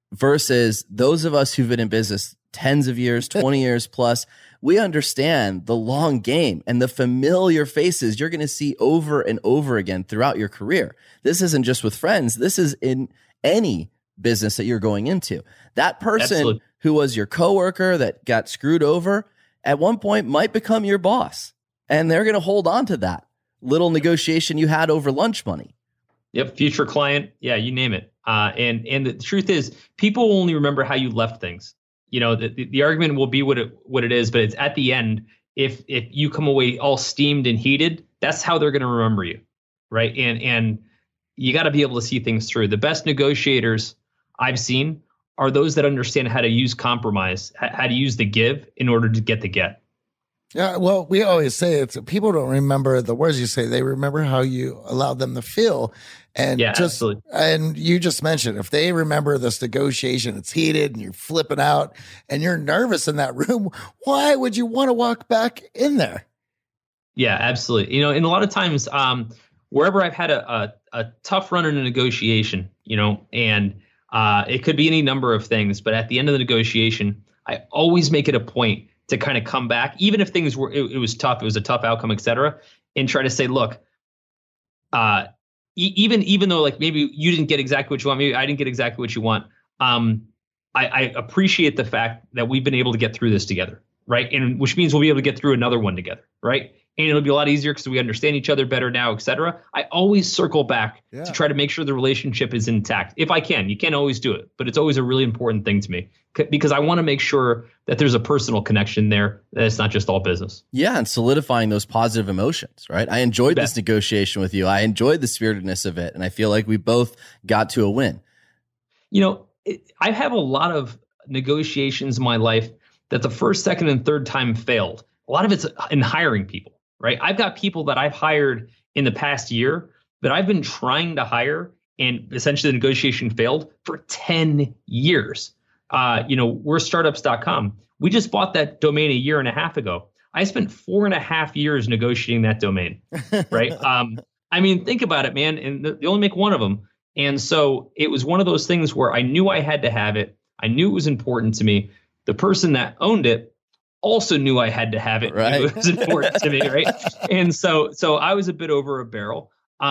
versus those of us who've been in business tens of years, 20 years plus. We understand the long game and the familiar faces you're going to see over and over again throughout your career. This isn't just with friends. This is in any business that you're going into. That person who was your coworker that got screwed over at one point might become your boss, and they're going to hold on to that little negotiation you had over lunch money. Yep. Future client. Yeah, you name it. And the truth is, people only remember how you left things. The argument will be what it is, but it's at the end. If you come away all steamed and heated, that's how they're going to remember you, right? And you got to be able to see things through. The best negotiators I've seen are those that understand how to use compromise, how to use the give in order to get the get. Yeah, well, we always say people don't remember the words you say; they remember how you allowed them to feel. And absolutely. And you just mentioned, if they remember this negotiation, it's heated and you're flipping out and you're nervous in that room, why would you want to walk back in there? Yeah, absolutely. And a lot of times, wherever I've had a tough run in a negotiation, and it could be any number of things, but at the end of the negotiation, I always make it a point to kind of come back, even if things were, it was tough, it was a tough outcome, et cetera, and try to say, look, even though like maybe you didn't get exactly what you want, maybe I didn't get exactly what you want, I appreciate the fact that we've been able to get through this together, right? And which means we'll be able to get through another one together, right? And it'll be a lot easier because we understand each other better now, et cetera. I always circle back to try to make sure the relationship is intact. If I can, you can't always do it, but it's always a really important thing to me because I want to make sure that there's a personal connection there, that it's not just all business. Yeah, and solidifying those positive emotions, right? I enjoyed this negotiation with you. I enjoyed the spiritedness of it, and I feel like we both got to a win. I have a lot of negotiations in my life that the first, second, and third time failed. A lot of it's in hiring people. Right. I've got people that I've hired in the past year that I've been trying to hire, and essentially the negotiation failed for 10 years. We're startups.com. We just bought that domain a year and a half ago. I spent 4.5 years negotiating that domain. Right. Think about it, man. And they only make one of them. And so it was one of those things where I knew I had to have it. I knew it was important to me. The person that owned it also knew I had to have it. Right. It was important to me, right? And so I was a bit over a barrel.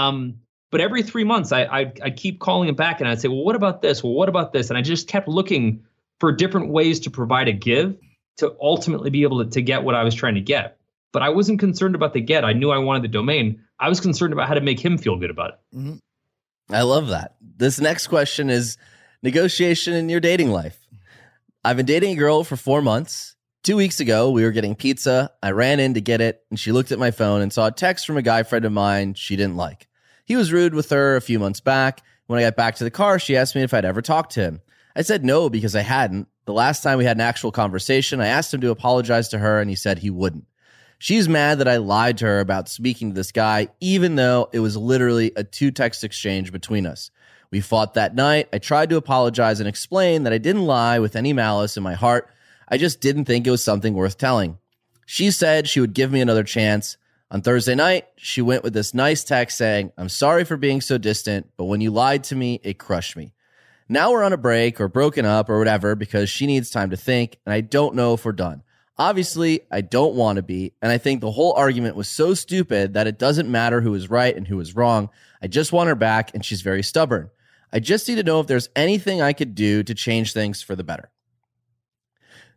But every 3 months, I'd keep calling him back, and I'd say, well, what about this? Well, what about this? And I just kept looking for different ways to provide a give to ultimately be able to get what I was trying to get. But I wasn't concerned about the get. I knew I wanted the domain. I was concerned about how to make him feel good about it. Mm-hmm. I love that. This next question is negotiation in your dating life. I've been dating a girl for 4 months. 2 weeks ago, we were getting pizza. I ran in to get it, and she looked at my phone and saw a text from a guy friend of mine she didn't like. He was rude with her a few months back. When I got back to the car, she asked me if I'd ever talked to him. I said no because I hadn't. The last time we had an actual conversation, I asked him to apologize to her, and he said he wouldn't. She's mad that I lied to her about speaking to this guy, even though it was literally a 2-text exchange between us. We fought that night. I tried to apologize and explain that I didn't lie with any malice in my heart. I just didn't think it was something worth telling. She said she would give me another chance. On Thursday night, she went with this nice text saying, "I'm sorry for being so distant, but when you lied to me, it crushed me." Now we're on a break or broken up or whatever because she needs time to think, and I don't know if we're done. Obviously, I don't want to be, and I think the whole argument was so stupid that it doesn't matter who is right and who is wrong. I just want her back, and she's very stubborn. I just need to know if there's anything I could do to change things for the better.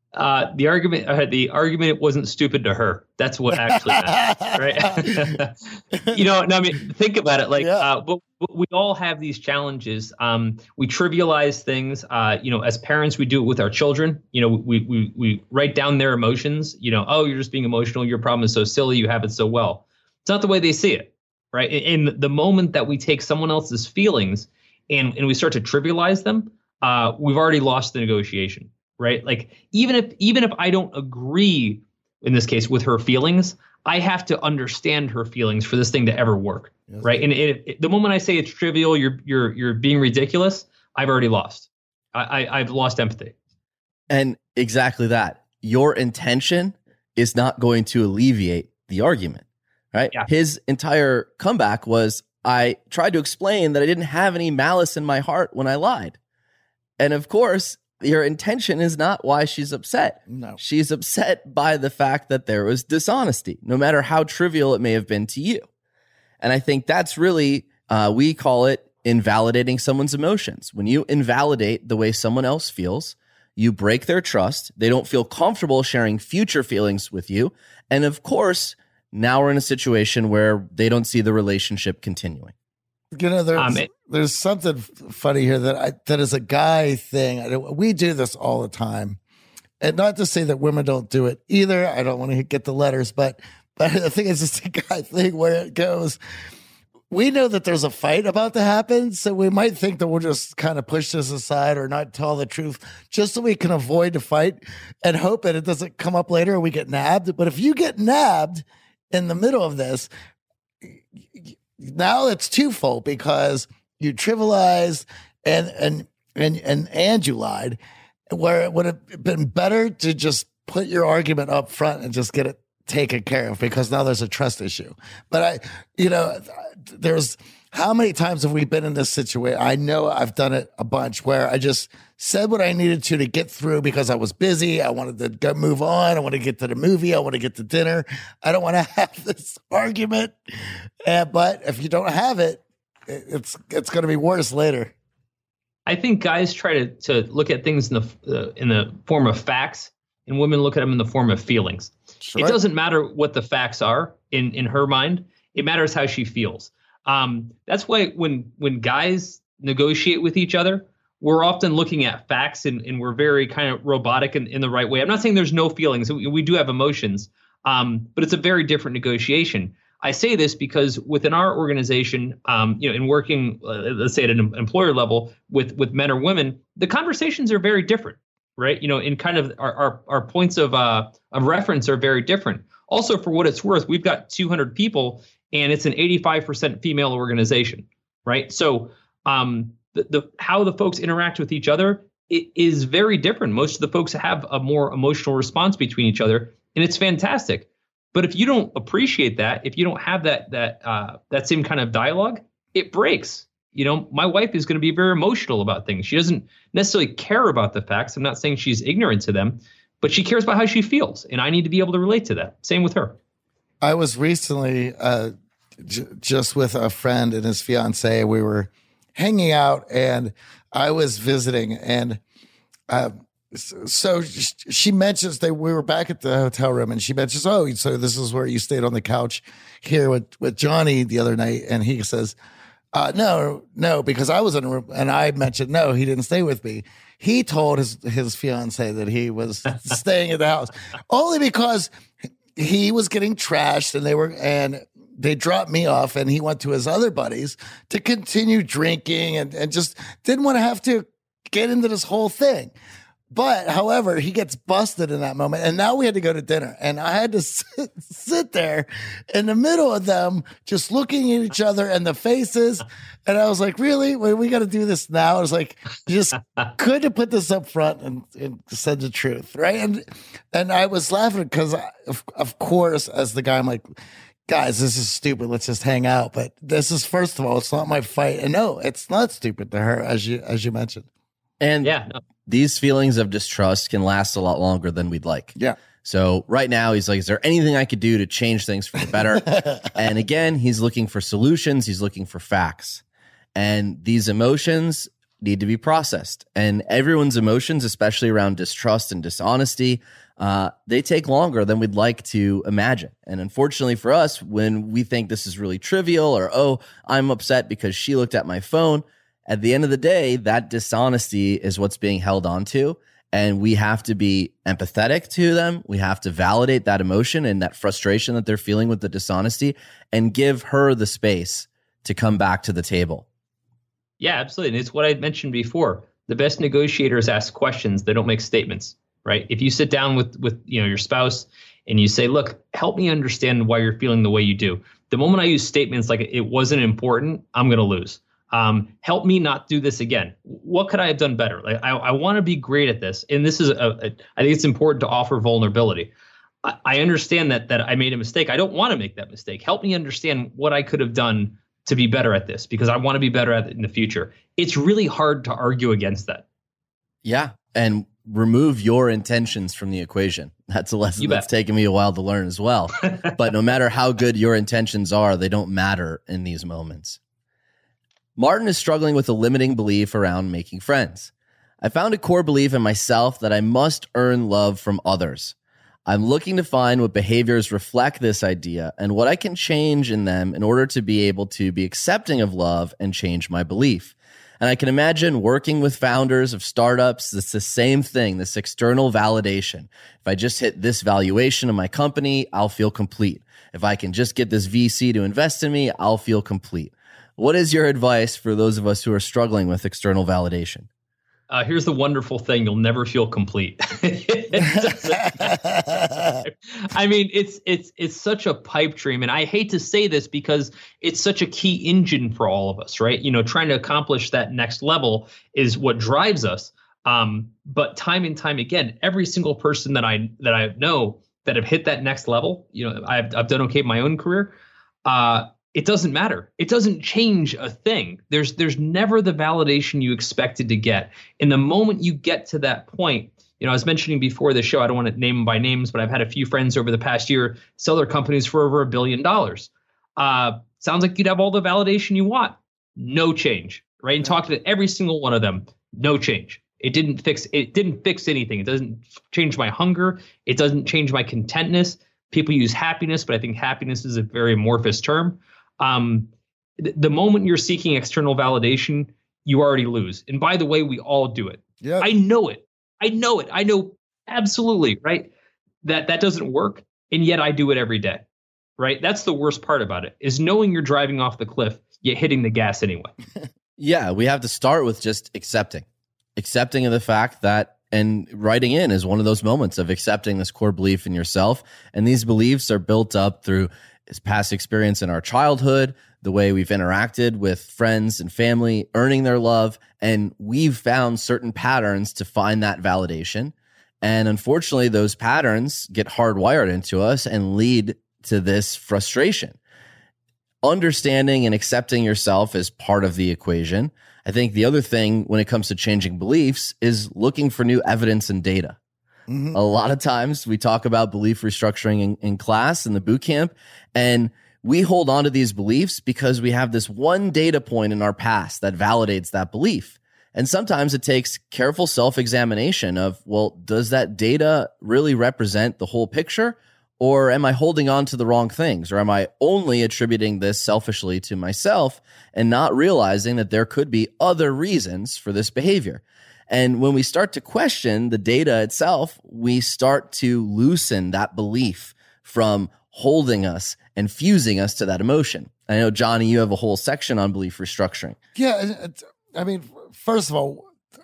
The argument wasn't stupid to her. That's what actually matters, right? No, I mean, think about it. But we all have these challenges. We trivialize things. As parents, we do it with our children. We write down their emotions. Oh, you're just being emotional. Your problem is so silly. You have it so well. It's not the way they see it, right? In the moment that we take someone else's feelings and we start to trivialize them, we've already lost the negotiation. Right? Like even if I don't agree in this case with her feelings, I have to understand her feelings for this thing to ever work. Yes. Right? And the moment I say it's trivial, you're being ridiculous, I've already lost. I've lost empathy. And exactly that. Your intention is not going to alleviate the argument, right? Yeah. His entire comeback was, I tried to explain that I didn't have any malice in my heart when I lied. And of course, your intention is not why she's upset. No. She's upset by the fact that there was dishonesty, no matter how trivial it may have been to you. And I think that's really, we call it invalidating someone's emotions. When you invalidate the way someone else feels, you break their trust. They don't feel comfortable sharing future feelings with you. And of course, now we're in a situation where they don't see the relationship continuing. There's something funny here that is a guy thing. We do this all the time, and not to say that women don't do it either. I don't want to get the letters, but I think it's just a guy thing where it goes. We know that there's a fight about to happen, so we might think that we'll just kind of push this aside or not tell the truth just so we can avoid the fight and hope that it doesn't come up later or we get nabbed. But if you get nabbed in the middle of this, now it's twofold because you trivialized and you lied, where it would have been better to just put your argument up front and just get it taken care of, because now there's a trust issue. But there's how many times have we been in this situation? I know I've done it a bunch where I just said what I needed to get through because I was busy. I wanted to move on. I want to get to the movie. I want to get to dinner. I don't want to have this argument. But if you don't have it, it's going to be worse later. I think guys try to look at things in the form of facts, and women look at them in the form of feelings. Sure. It doesn't matter what the facts are in her mind. It matters how she feels. That's why when guys negotiate with each other, we're often looking at facts and we're very kind of robotic in the right way. I'm not saying there's no feelings. We do have emotions, but it's a very different negotiation. I say this because within our organization, in working, let's say at an employer level with men or women, the conversations are very different, right? In kind of our points of reference are very different. Also, for what it's worth, we've got 200 people and it's an 85% female organization, right? So the how the folks interact with each other is very different. Most of the folks have a more emotional response between each other, and it's fantastic. But if you don't appreciate that, if you don't have that same kind of dialogue, it breaks. My wife is going to be very emotional about things. She doesn't necessarily care about the facts. I'm not saying she's ignorant to them, but she cares about how she feels, and I need to be able to relate to that. Same with her. I was recently just with a friend and his fiance. We were hanging out, and I was visiting, and so she mentions that we were back at the hotel room, and she mentions, "Oh, so this is where you stayed on the couch here with Johnny the other night?" And he says, "No, because I was in a room," and I mentioned, "No, he didn't stay with me." He told his fiance that he was staying at the house only because he was getting trashed, and they dropped me off, and he went to his other buddies to continue drinking and just didn't want to have to get into this whole thing. But however, he gets busted in that moment, and now we had to go to dinner, and I had to sit there in the middle of them just looking at each other and the faces. And I was like, really? We got to do this now? I was like, you just couldn't have put this up front and said the truth, right? And I was laughing because, of course, as the guy, I'm like, guys, this is stupid. Let's just hang out. But this is, first of all, it's not my fight. And no, it's not stupid to her, as you mentioned. And these feelings of distrust can last a lot longer than we'd like. Yeah. So right now he's like, is there anything I could do to change things for the better? And again, he's looking for solutions. He's looking for facts. And these emotions need to be processed. And everyone's emotions, especially around distrust and dishonesty, they take longer than we'd like to imagine. And unfortunately for us, when we think this is really trivial or, oh, I'm upset because she looked at my phone, at the end of the day, that dishonesty is what's being held onto. And we have to be empathetic to them. We have to validate that emotion and that frustration that they're feeling with the dishonesty and give her the space to come back to the table. Yeah, absolutely. And it's what I mentioned before. The best negotiators ask questions. They don't make statements, right? If you sit down with your spouse and you say, look, help me understand why you're feeling the way you do. The moment I use statements like it wasn't important, I'm going to lose. Help me not do this again. What could I have done better? Like, I want to be great at this. And this is, I think it's important to offer vulnerability. I understand that I made a mistake. I don't want to make that mistake. Help me understand what I could have done to be better at this, because I want to be better at it in the future. It's really hard to argue against that. Yeah. And remove your intentions from the equation. That's a lesson that's taken me a while to learn as well. But no matter how good your intentions are, they don't matter in these moments. Martin is struggling with a limiting belief around making friends. I found a core belief in myself that I must earn love from others. I'm looking to find what behaviors reflect this idea and what I can change in them in order to be able to be accepting of love and change my belief. And I can imagine working with founders of startups. It's the same thing, this external validation. If I just hit this valuation of my company, I'll feel complete. If I can just get this VC to invest in me, I'll feel complete. What is your advice for those of us who are struggling with external validation? Here's the wonderful thing. You'll never feel complete. I mean, it's such a pipe dream. And I hate to say this because it's such a key engine for all of us, right? Trying to accomplish that next level is what drives us. But time and time again, every single person that I know that have hit that next level, I've done okay in my own career. It doesn't matter. It doesn't change a thing. There's never the validation you expected to get. And the moment you get to that point, I was mentioning before the show, I don't want to name them by names, but I've had a few friends over the past year sell their companies for over $1 billion. Sounds like you'd have all the validation you want. No change, right? And talking to every single one of them, no change. It didn't fix anything. It doesn't change my hunger. It doesn't change my contentness. People use happiness, but I think happiness is a very amorphous term. The moment you're seeking external validation, you already lose. And by the way, we all do it. Yeah. I know it. I know absolutely, right? That doesn't work. And yet I do it every day, right? That's the worst part about it, is knowing you're driving off the cliff, yet hitting the gas anyway. Yeah, we have to start with just accepting of the fact that, and writing in is one of those moments of accepting this core belief in yourself. And these beliefs are built up through past experience in our childhood, the way we've interacted with friends and family, earning their love. And we've found certain patterns to find that validation. And unfortunately, those patterns get hardwired into us and lead to this frustration. Understanding and accepting yourself is part of the equation. I think the other thing when it comes to changing beliefs is looking for new evidence and data. Mm-hmm. A lot of times we talk about belief restructuring in class, in the boot camp, and we hold on to these beliefs because we have this one data point in our past that validates that belief. And sometimes it takes careful self-examination of, well, does that data really represent the whole picture? Or am I holding on to the wrong things? Or am I only attributing this selfishly to myself and not realizing that there could be other reasons for this behavior? And when we start to question the data itself, we start to loosen that belief from holding us and fusing us to that emotion. I know, Johnny, you have a whole section on belief restructuring. Yeah. I mean, first of all,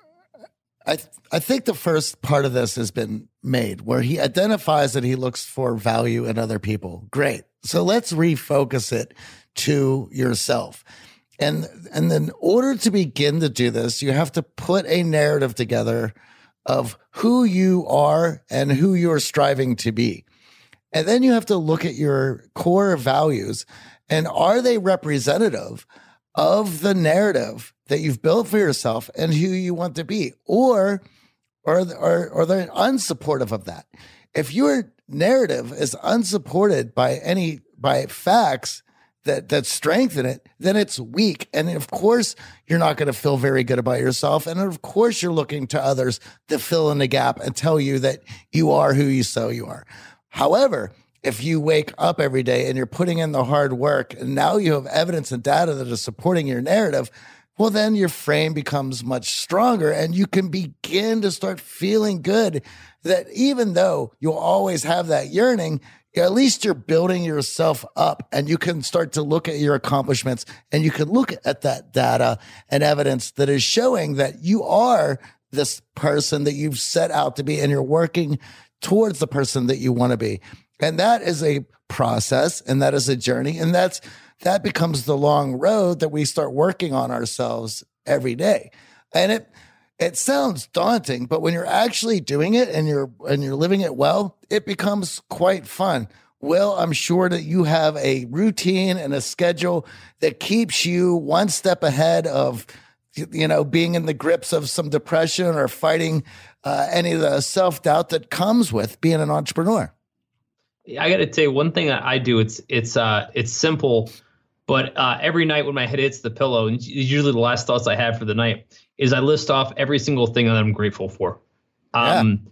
I think the first part of this has been made where he identifies that he looks for value in other people. Great. So let's refocus it to yourself. And then in order to begin to do this, you have to put a narrative together of who you are and who you're striving to be. And then you have to look at your core values and are they representative of the narrative that you've built for yourself and who you want to be, or they're unsupportive of that. If your narrative is unsupported by facts, that strengthen it, then it's weak. And of course, you're not going to feel very good about yourself. And of course, you're looking to others to fill in the gap and tell you that you are who you say you are. However, if you wake up every day and you're putting in the hard work and now you have evidence and data that is supporting your narrative, well, then your frame becomes much stronger and you can begin to start feeling good that even though you'll always have that yearning, at least you're building yourself up and you can start to look at your accomplishments and you can look at that data and evidence that is showing that you are this person that you've set out to be and you're working towards the person that you want to be. And that is a process and that is a journey. And that becomes the long road that we start working on ourselves every day. And it sounds daunting, but when you're actually doing it and you're living it well, it becomes quite fun. Will, I'm sure that you have a routine and a schedule that keeps you one step ahead of, being in the grips of some depression or fighting any of the self-doubt that comes with being an entrepreneur. I got to tell you one thing that I do. It's simple, but every night when my head hits the pillow, and usually the last thoughts I have for the night is I list off every single thing that I'm grateful for. And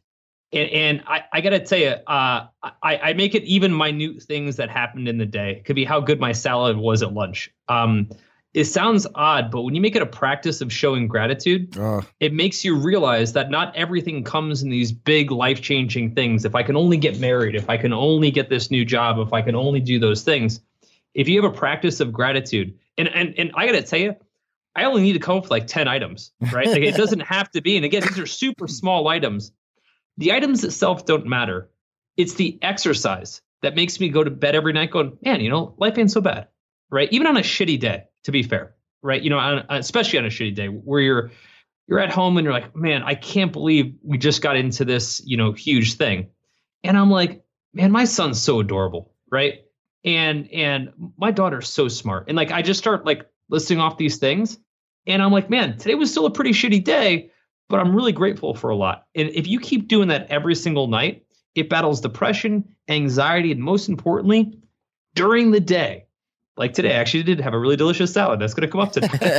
I got to tell you, I make it even minute things that happened in the day. It could be how good my salad was at lunch. It sounds odd, but when you make it a practice of showing gratitude, it makes you realize that not everything comes in these big life-changing things. If I can only get married, if I can only get this new job, if I can only do those things. If you have a practice of gratitude, and I got to tell you, I only need to come up with like 10 items, right? Like it doesn't have to be. And again, these are super small items. The items itself don't matter. It's the exercise that makes me go to bed every night going, man, life ain't so bad, right? Even on a shitty day, to be fair, right? Especially on a shitty day where you're at home and you're like, man, I can't believe we just got into this, huge thing. And I'm like, man, my son's so adorable, right? And my daughter's so smart. And like, I just start like listing off these things and I'm like, man, today was still a pretty shitty day, but I'm really grateful for a lot. And if you keep doing that every single night, it battles depression, anxiety, and most importantly, during the day. Like today, I actually did have a really delicious salad. That's going to come up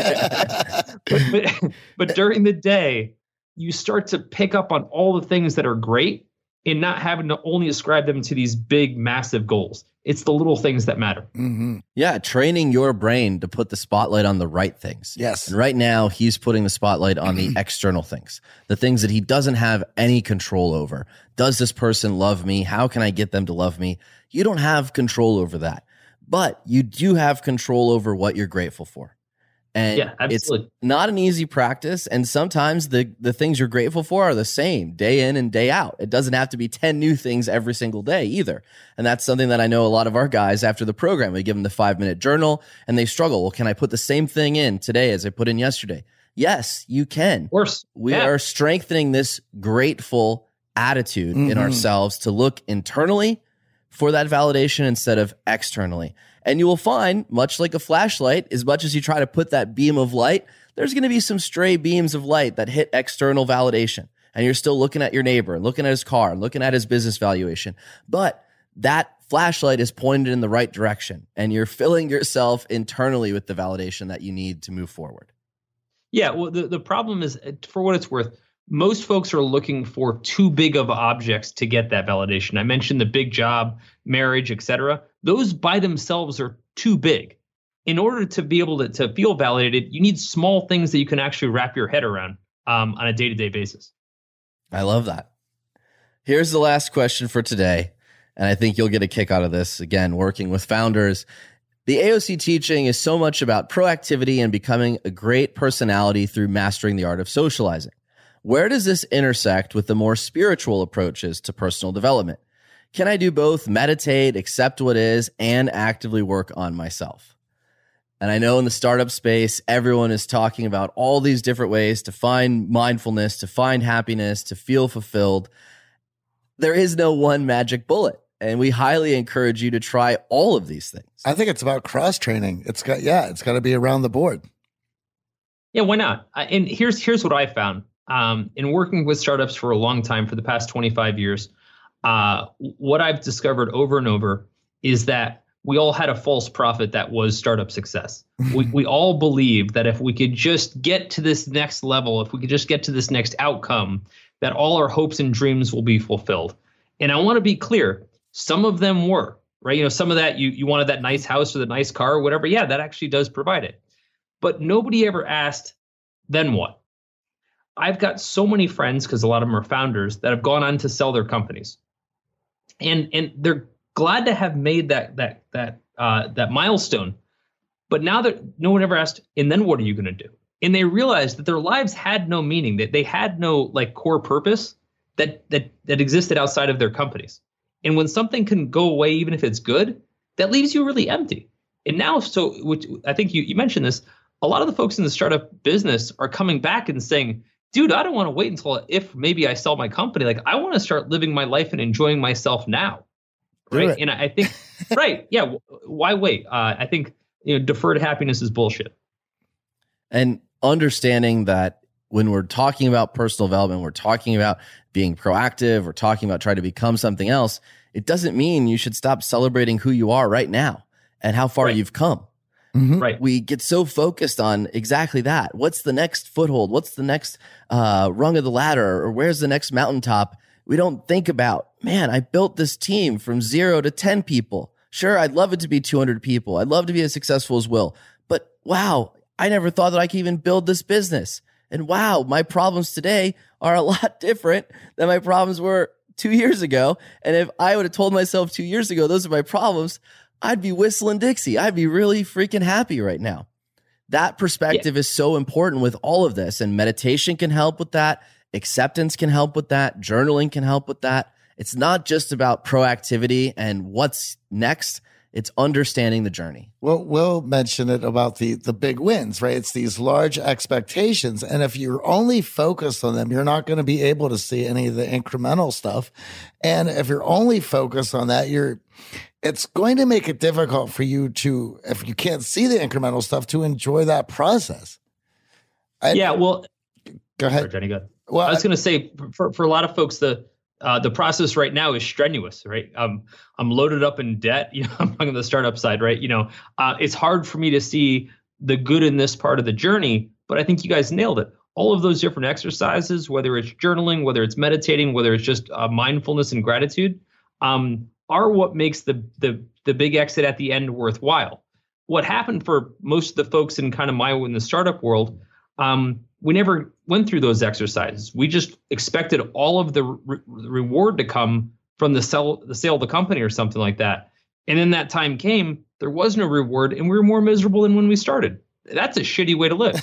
today. but during the day, you start to pick up on all the things that are great and not having to only ascribe them to these big, massive goals. It's the little things that matter. Mm-hmm. Yeah, training your brain to put the spotlight on the right things. Yes. And right now, he's putting the spotlight on the external things, the things that he doesn't have any control over. Does this person love me? How can I get them to love me? You don't have control over that, but you do have control over what you're grateful for. And yeah, absolutely. It's not an easy practice. And sometimes the things you're grateful for are the same day in and day out. It doesn't have to be 10 new things every single day either. And that's something that I know a lot of our guys after the program, we give them the 5-minute journal and they struggle. Well, can I put the same thing in today as I put in yesterday? Yes, you can. Of course. We are strengthening this grateful attitude in ourselves to look internally for that validation instead of externally. And you will find, much like a flashlight, as much as you try to put that beam of light, there's going to be some stray beams of light that hit external validation. And you're still looking at your neighbor, looking at his car, looking at his business valuation. But that flashlight is pointed in the right direction. And you're filling yourself internally with the validation that you need to move forward. Yeah, well, the problem is, for what it's worth, most folks are looking for too big of objects to get that validation. I mentioned the big job, marriage, etc. Those by themselves are too big. In order to be able to feel validated, you need small things that you can actually wrap your head around on a day-to-day basis. I love that. Here's the last question for today, and I think you'll get a kick out of this. Again, working with founders, the AOC teaching is so much about proactivity and becoming a great personality through mastering the art of socializing. Where does this intersect with the more spiritual approaches to personal development? Can I do both, meditate, accept what is, and actively work on myself? And I know in the startup space, everyone is talking about all these different ways to find mindfulness, to find happiness, to feel fulfilled. There is no one magic bullet. And we highly encourage you to try all of these things. I think it's about cross training. It's got to be around the board. Yeah, why not? And here's what I found. In working with startups for a long time, for the past 25 years, what I've discovered over and over is that we all had a false prophet that was startup success. We all believed that if we could just get to this next level, if we could just get to this next outcome, that all our hopes and dreams will be fulfilled. And I want to be clear, some of them were, right? Some of that, you wanted that nice house or the nice car or whatever. Yeah, that actually does provide it. But nobody ever asked, then what? I've got so many friends, because a lot of them are founders, that have gone on to sell their companies. And they're glad to have made that milestone. But now that no one ever asked, and then what are you going to do? And they realized that their lives had no meaning, that they had no core purpose that existed outside of their companies. And when something can go away, even if it's good, that leaves you really empty. And now, which I think you mentioned this, a lot of the folks in the startup business are coming back and saying, dude, I don't want to wait until if maybe I sell my company. I want to start living my life and enjoying myself now. Right. And I think, right. Yeah. Why wait? I think, deferred happiness is bullshit. And understanding that when we're talking about personal development, we're talking about being proactive, we're talking about trying to become something else, it doesn't mean you should stop celebrating who you are right now and how far you've come. Mm-hmm. Right. We get so focused on exactly that. What's the next foothold? What's the next rung of the ladder? Or where's the next mountaintop? We don't think about, man, I built this team from 0 to 10 people. Sure, I'd love it to be 200 people. I'd love to be as successful as Will. But wow, I never thought that I could even build this business. And wow, my problems today are a lot different than my problems were 2 years ago. And if I would have told myself 2 years ago, those are my problems, I'd be whistling Dixie. I'd be really freaking happy right now. That perspective is so important with all of this. And meditation can help with that. Acceptance can help with that. Journaling can help with that. It's not just about proactivity and what's next. It's understanding the journey. Well, Will mentioned it about the big wins, right? It's these large expectations. And if you're only focused on them, you're not going to be able to see any of the incremental stuff. And if you're only focused on that, it's going to make it difficult for you to, if you can't see the incremental stuff, to enjoy that process. Well, go ahead. Sorry, Jenny, go ahead. Well, I was going to say, for a lot of folks, the process right now is strenuous, right? I'm loaded up in debt, I'm on the startup side, right? It's hard for me to see the good in this part of the journey, but I think you guys nailed it. All of those different exercises, whether it's journaling, whether it's meditating, whether it's just mindfulness and gratitude, are what makes the big exit at the end worthwhile. What happened for most of the folks in kind of in the startup world, we never went through those exercises. We just expected all of the reward to come from the sale of the company or something like that. And then that time came, there was no reward, and we were more miserable than when we started. That's a shitty way to live,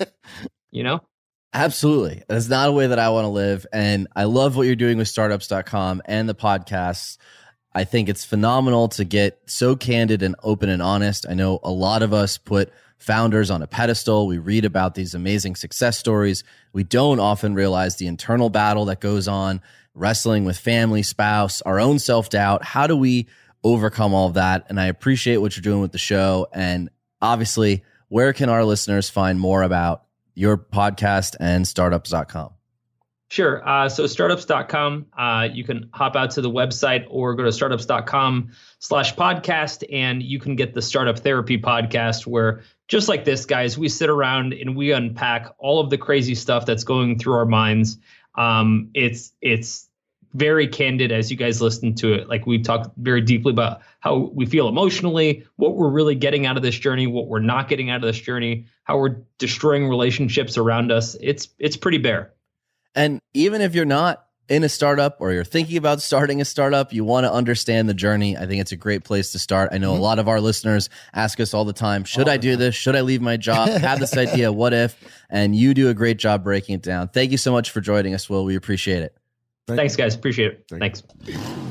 Absolutely. That's not a way that I want to live. And I love what you're doing with startups.com and the podcasts. I think it's phenomenal to get so candid and open and honest. I know a lot of us put founders on a pedestal. We read about these amazing success stories. We don't often realize the internal battle that goes on, wrestling with family, spouse, our own self-doubt. How do we overcome all of that? And I appreciate what you're doing with the show. And obviously, where can our listeners find more about your podcast and startups.com? Sure. So startups.com, you can hop out to the website or go to startups.com/podcast, and you can get the Startup Therapy podcast, where just like this, guys, we sit around and we unpack all of the crazy stuff that's going through our minds. It's very candid as you guys listen to it. Like, we talk very deeply about how we feel emotionally, what we're really getting out of this journey, what we're not getting out of this journey, how we're destroying relationships around us. It's pretty bare. And even if you're not in a startup or you're thinking about starting a startup, you want to understand the journey, I think it's a great place to start. I know a lot of our listeners ask us all the time, should I do this? Should I leave my job? I have this idea. What if? And you do a great job breaking it down. Thank you so much for joining us, Will. We appreciate it. Thanks, guys. Appreciate it. Thanks.